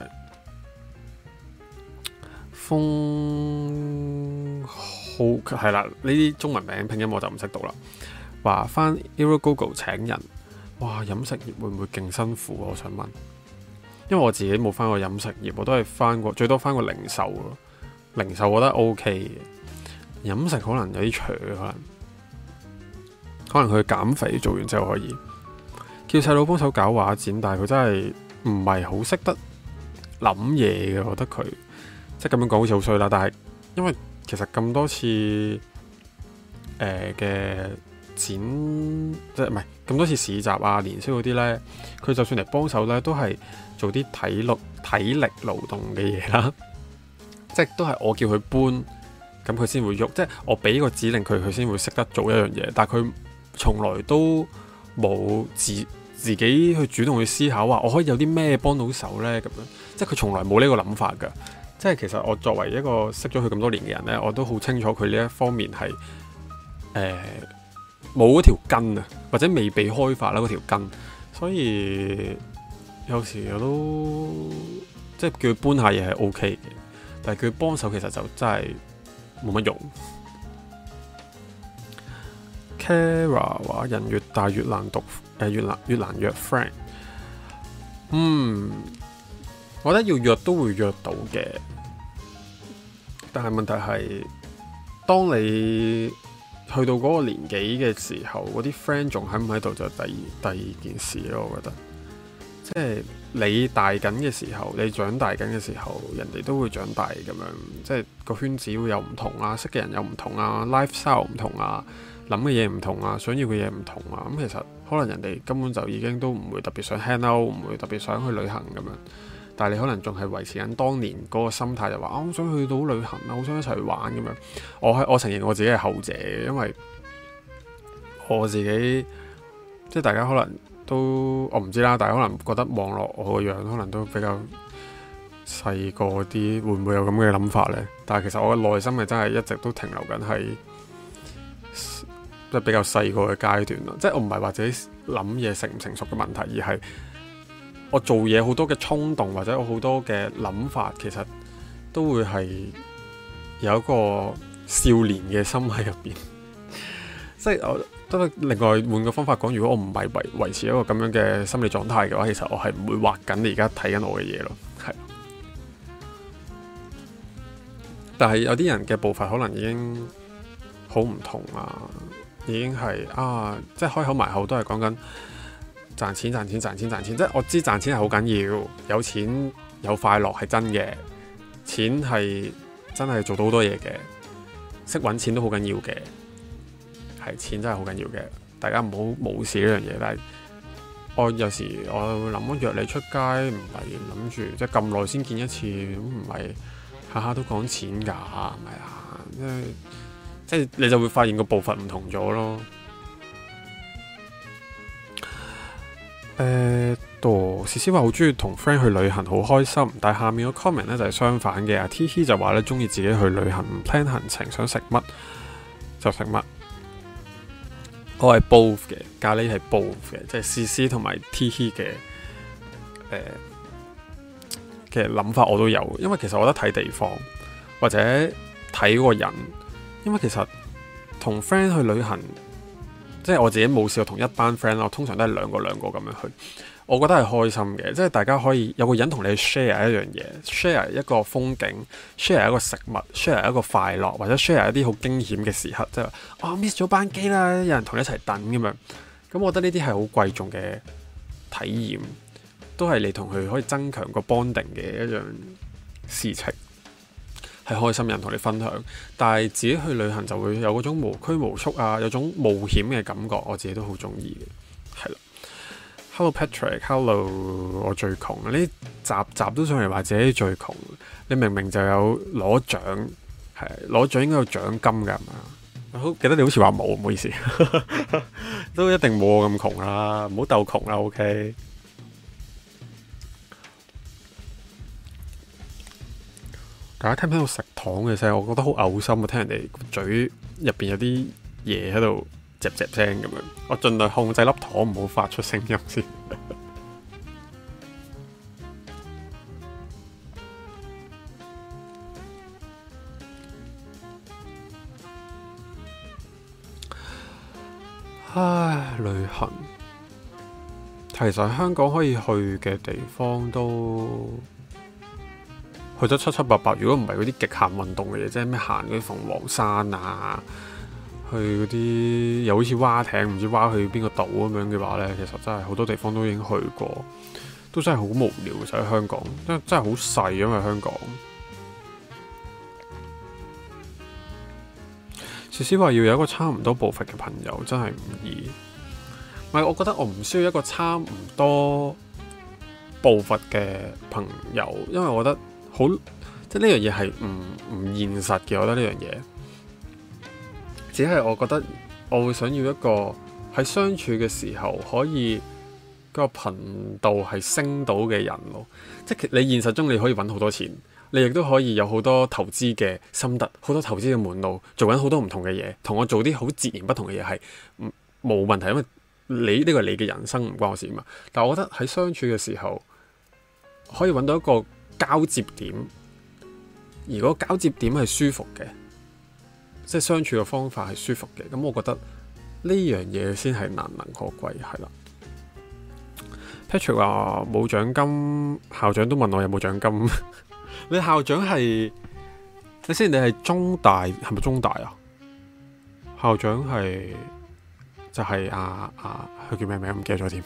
好係啦，呢啲中文名拼音我就唔識讀啦。話翻 Aerogogo 請人，哇！飲食業會唔會勁辛苦啊？我想問，因為我自己冇翻過飲食業，我都係最多翻過零售咯。零售我覺得 OK 嘅，飲食可能有啲扯，可能佢減肥做完之後可以叫細佬幫手搞畫展，但係佢真係唔係好識得諗嘢嘅，我覺得佢即係咁樣講好似好衰啦。但係因為其實咁多次嘅展，即係唔係咁多次市集啊、年宵嗰啲呢，佢就算嚟幫手呢，都係做啲體力勞動嘅嘢啦。即係都係我叫佢搬，咁佢先會喐。即係我俾個指令佢先會識得做一樣嘢。但係佢從來都冇自己去主動去思考話我可以有啲咩幫到手呢。咁樣。即係佢從來冇呢個諗法㗎。即係其實我作為一個識咗佢咁多年嘅人呢，我都好清楚佢呢一方面係冇嗰條根啊，或者未被開發啦嗰條根。所以有時我都即係叫佢搬下嘢係 OK 嘅。但係佢幫手其實就真係冇乜用。Kara 話人越大越難讀，越難約 friend。我覺得要約都會約到嘅，但係問題係當你去到嗰個年紀嘅時候，嗰啲 friend 仲喺唔喺度就第二件事咯。我覺得即係你大緊嘅時候，你長大緊嘅時候，人哋都會長大咁樣，即係個圈子會有唔同啊，識嘅人有唔同啊 lifestyle 唔同啊，諗嘅嘢唔同啊，想要嘅嘢唔同啊。咁其實可能人哋根本就已經都唔會特別想 hang out，唔會特別想去旅行咁樣，但係你可能仲係維持緊當年嗰個心態，就話我想去到旅行啊，好想一齊去玩咁樣。我承認我自己係後者，因為我自己即係大家可能都我唔知啦，但係可能覺得望落我個樣可能都比較細個啲，會唔會有咁嘅諗法呢？但係其實我嘅內心係真係一直都停留緊喺即係比較細個嘅階段咯。即係我唔係話自己諗嘢成唔成熟嘅問題，而係我做嘢好多嘅衝動或者我好多嘅諗法，其實都會係有一個少年嘅心喺入邊。即係我都另外換個方法講，如果我唔係維持一個咁樣嘅心理狀態嘅話，其實我係唔會畫緊你而家睇緊我嘅嘢咯。係，但係有啲人嘅步伐可能已經好唔同啊，已經係即係開口埋口都係講緊賺錢。即係我知賺錢係好緊要，有錢有快樂係真嘅，錢係真係做到好多嘢嘅，識揾錢都好緊要嘅。係錢真係好緊要嘅，大家唔好無視呢樣嘢。但係我有時我會諗約你出街，唔係諗住即係咁耐先見一次，咁唔係下下都講錢㗎，係咪啊？即係你就會發現個步伐唔同咗咯。思思話好中意同 friend 去旅行，好開心。但係下面個 comment 咧就係相反嘅。T T 就話咧中意自己去旅行，唔 plan 行程，想食乜就食乜。我係 both 嘅，咖喱係 both 嘅，即係 CC 同埋 TH 嘅諗法我都有，因為其實我覺得睇地方或者睇個人因為其實同 friend 去旅行，即係我自己冇試過同一班 friend 啦，我通常都係兩個咁樣去。我覺得係開心嘅，即係大家可以有個人同你 share 一樣嘢，share 一個風景，share 一個食物，share 一個快樂，或者 share 一啲好驚險嘅時刻，即係我 miss 咗班機啦，有人同你一齊等咁樣。咁我覺得呢啲係好貴重嘅體驗，都係你同佢可以增強個 bonding 嘅一樣事情，係開心人同你分享。但係自己去旅行就會有嗰種無拘無束啊，有種冒險嘅感覺，我自己都好中意嘅，係啦。Hello Patrick，Hello， 我最窮，呢集都上嚟話自己最窮。你明明就有攞獎，係攞獎應該有獎金㗎係嘛？好記得你好似話冇，唔好意思，都一定冇我咁窮啦，唔好鬥窮啦 ，OK。大家聽唔聽到食糖嘅聲？我覺得好嘔心啊！聽人哋嘴入邊有啲嘢喺度。嚼聲咁樣，我盡量控制粒糖唔好發出聲音先。唉，旅行其實香港可以去嘅地方都去得七七八八。如果唔係嗰啲極限運動嘅嘢，即係咩行嗰啲鳳凰山啊。去嗰啲又好似蛙艇，唔知蛙去邊個島咁樣嘅話呢，其實真係好多地方都已經去過，都真係好無聊。就喺香港，真係好細，因為香港。詩詩話要有一個差唔多步伐嘅朋友，真係唔易。唔係，我覺得我唔需要一個差唔多步伐嘅朋友，因為我覺得好，即係呢樣嘢係唔現實嘅。我覺得呢樣嘢。只係我覺得我會想要一個喺相處嘅時候可以個頻道係升到嘅人咯。即係你現實中你可以揾好多錢，你亦都可以有好多投資嘅心得，好多投資嘅門路，做緊好多唔同嘅嘢，同我做啲好截然不同嘅嘢係冇問題，因為你呢個係你嘅人生唔關我事嘛。但係我覺得喺相處嘅時候可以揾到一個交接點，而個交接點係舒服嘅。即係相處嘅方法係舒服嘅，咁我覺得呢樣嘢先係難能可貴，係啦。Patrick 話冇獎金，校長都問我有冇獎金。你校長係你先，你係中大係咪中大啊？校長係就係佢叫咩名？唔記得咗添。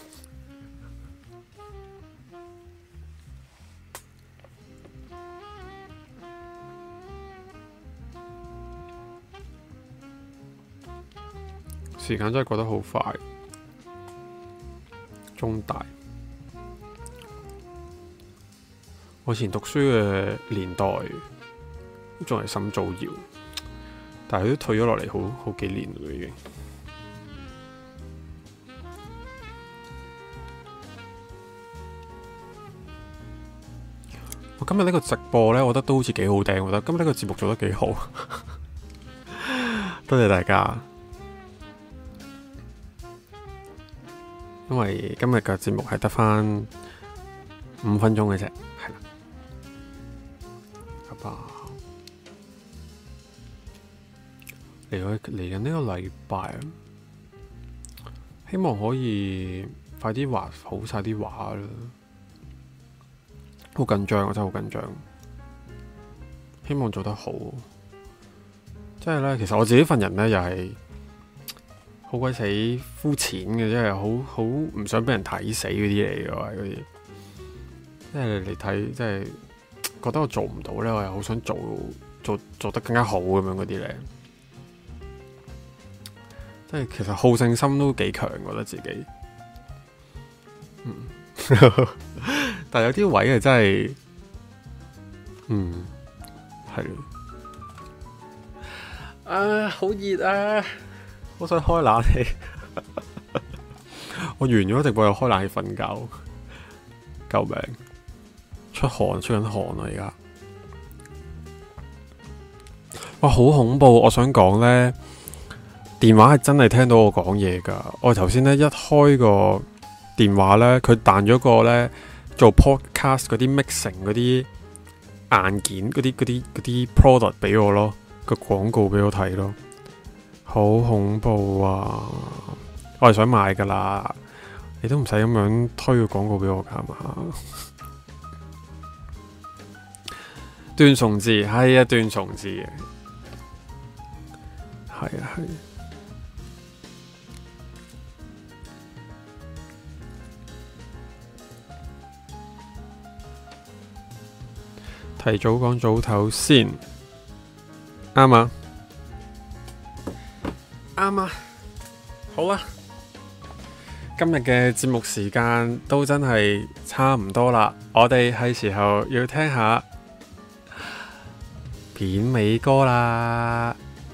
時間真係過得好快，中大。我以前讀書嘅年代仲係沈祖堯，但係都退咗落嚟好幾年啦已經。我今日呢個直播呢，我覺得都好似幾好聽，我覺得今日呢個節目做得幾好，多謝大家。因為今日嘅節目係得返5分鐘嘅啫，係啦，好吧。嚟緊呢個禮拜，希望可以快啲畫好晒啲畫啦。好緊張，我真係好緊張。希望做得好。即係呢，其實我自己份人呢，又係好鬼死膚淺嘅，即係好唔想俾人睇死嗰啲嚟嘅，嗰啲即係嚟睇，即係覺得我做唔到咧，我又好想做得更加好咁樣嗰啲咧。即係其實好勝心都幾強，覺得自己，但係有啲位係真係，係好熱啊！好想開冷氣，我完咗直播又開冷氣瞓覺，救命！出緊汗啊！而家，哇，好恐怖！我想講呢，電話係真係聽到我講嘢噶。我頭先呢一開個電話呢，佢彈咗個呢做 podcast 嗰啲 mixing 嗰啲硬件嗰啲 product 俾我咯。 個廣告俾我睇咯，好恐怖啊！我係想買噶啦，你都唔使咁樣推個廣告俾我噶係嘛？段崇智係啊，段崇智嘅，係啊係。提早講早唞先，啱啊，啱啊，好啦，今日嘅節目時間都真係差唔多啦，我哋係時候要聽下片尾歌啦。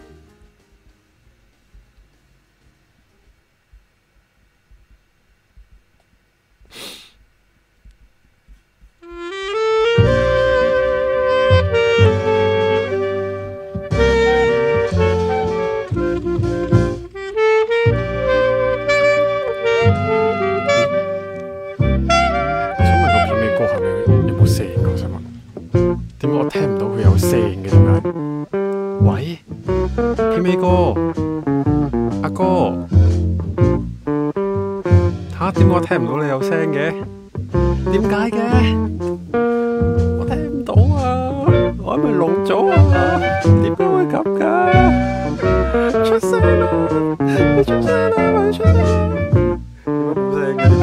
點我聽唔到你有聲嘅？點解嘅？我聽唔到啊！我係咪聾咗啊？點解會咁㗎？出聲啦！你出聲啦！咪出聲！冇聲嘅點解？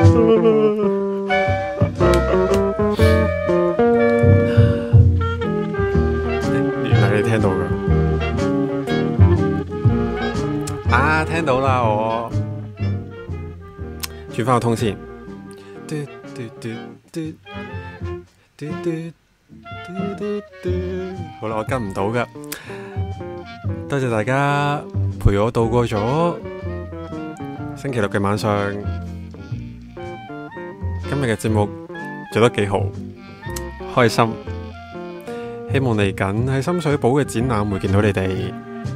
原來你聽到㗎？啊，聽到啦我。轉翻個通先，好啦，我跟唔到噶，多謝大家陪我度過咗星期六嘅晚上。今日嘅節目做得幾好，開心。希望嚟緊喺深水埗嘅展覽會見到你哋。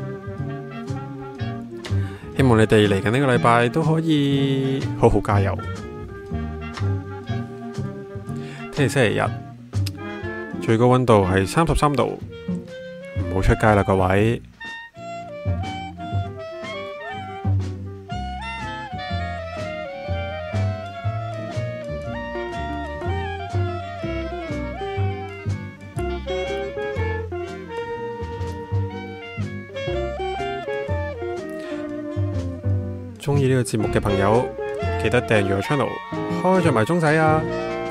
希望你哋嚟緊呢個禮拜都可以好好加油。聽日星期日，最高溫度係33度，唔好出街啦，各位。鍾意呢個節目嘅朋友，記得訂閱我 channel，開着埋鐘仔啊！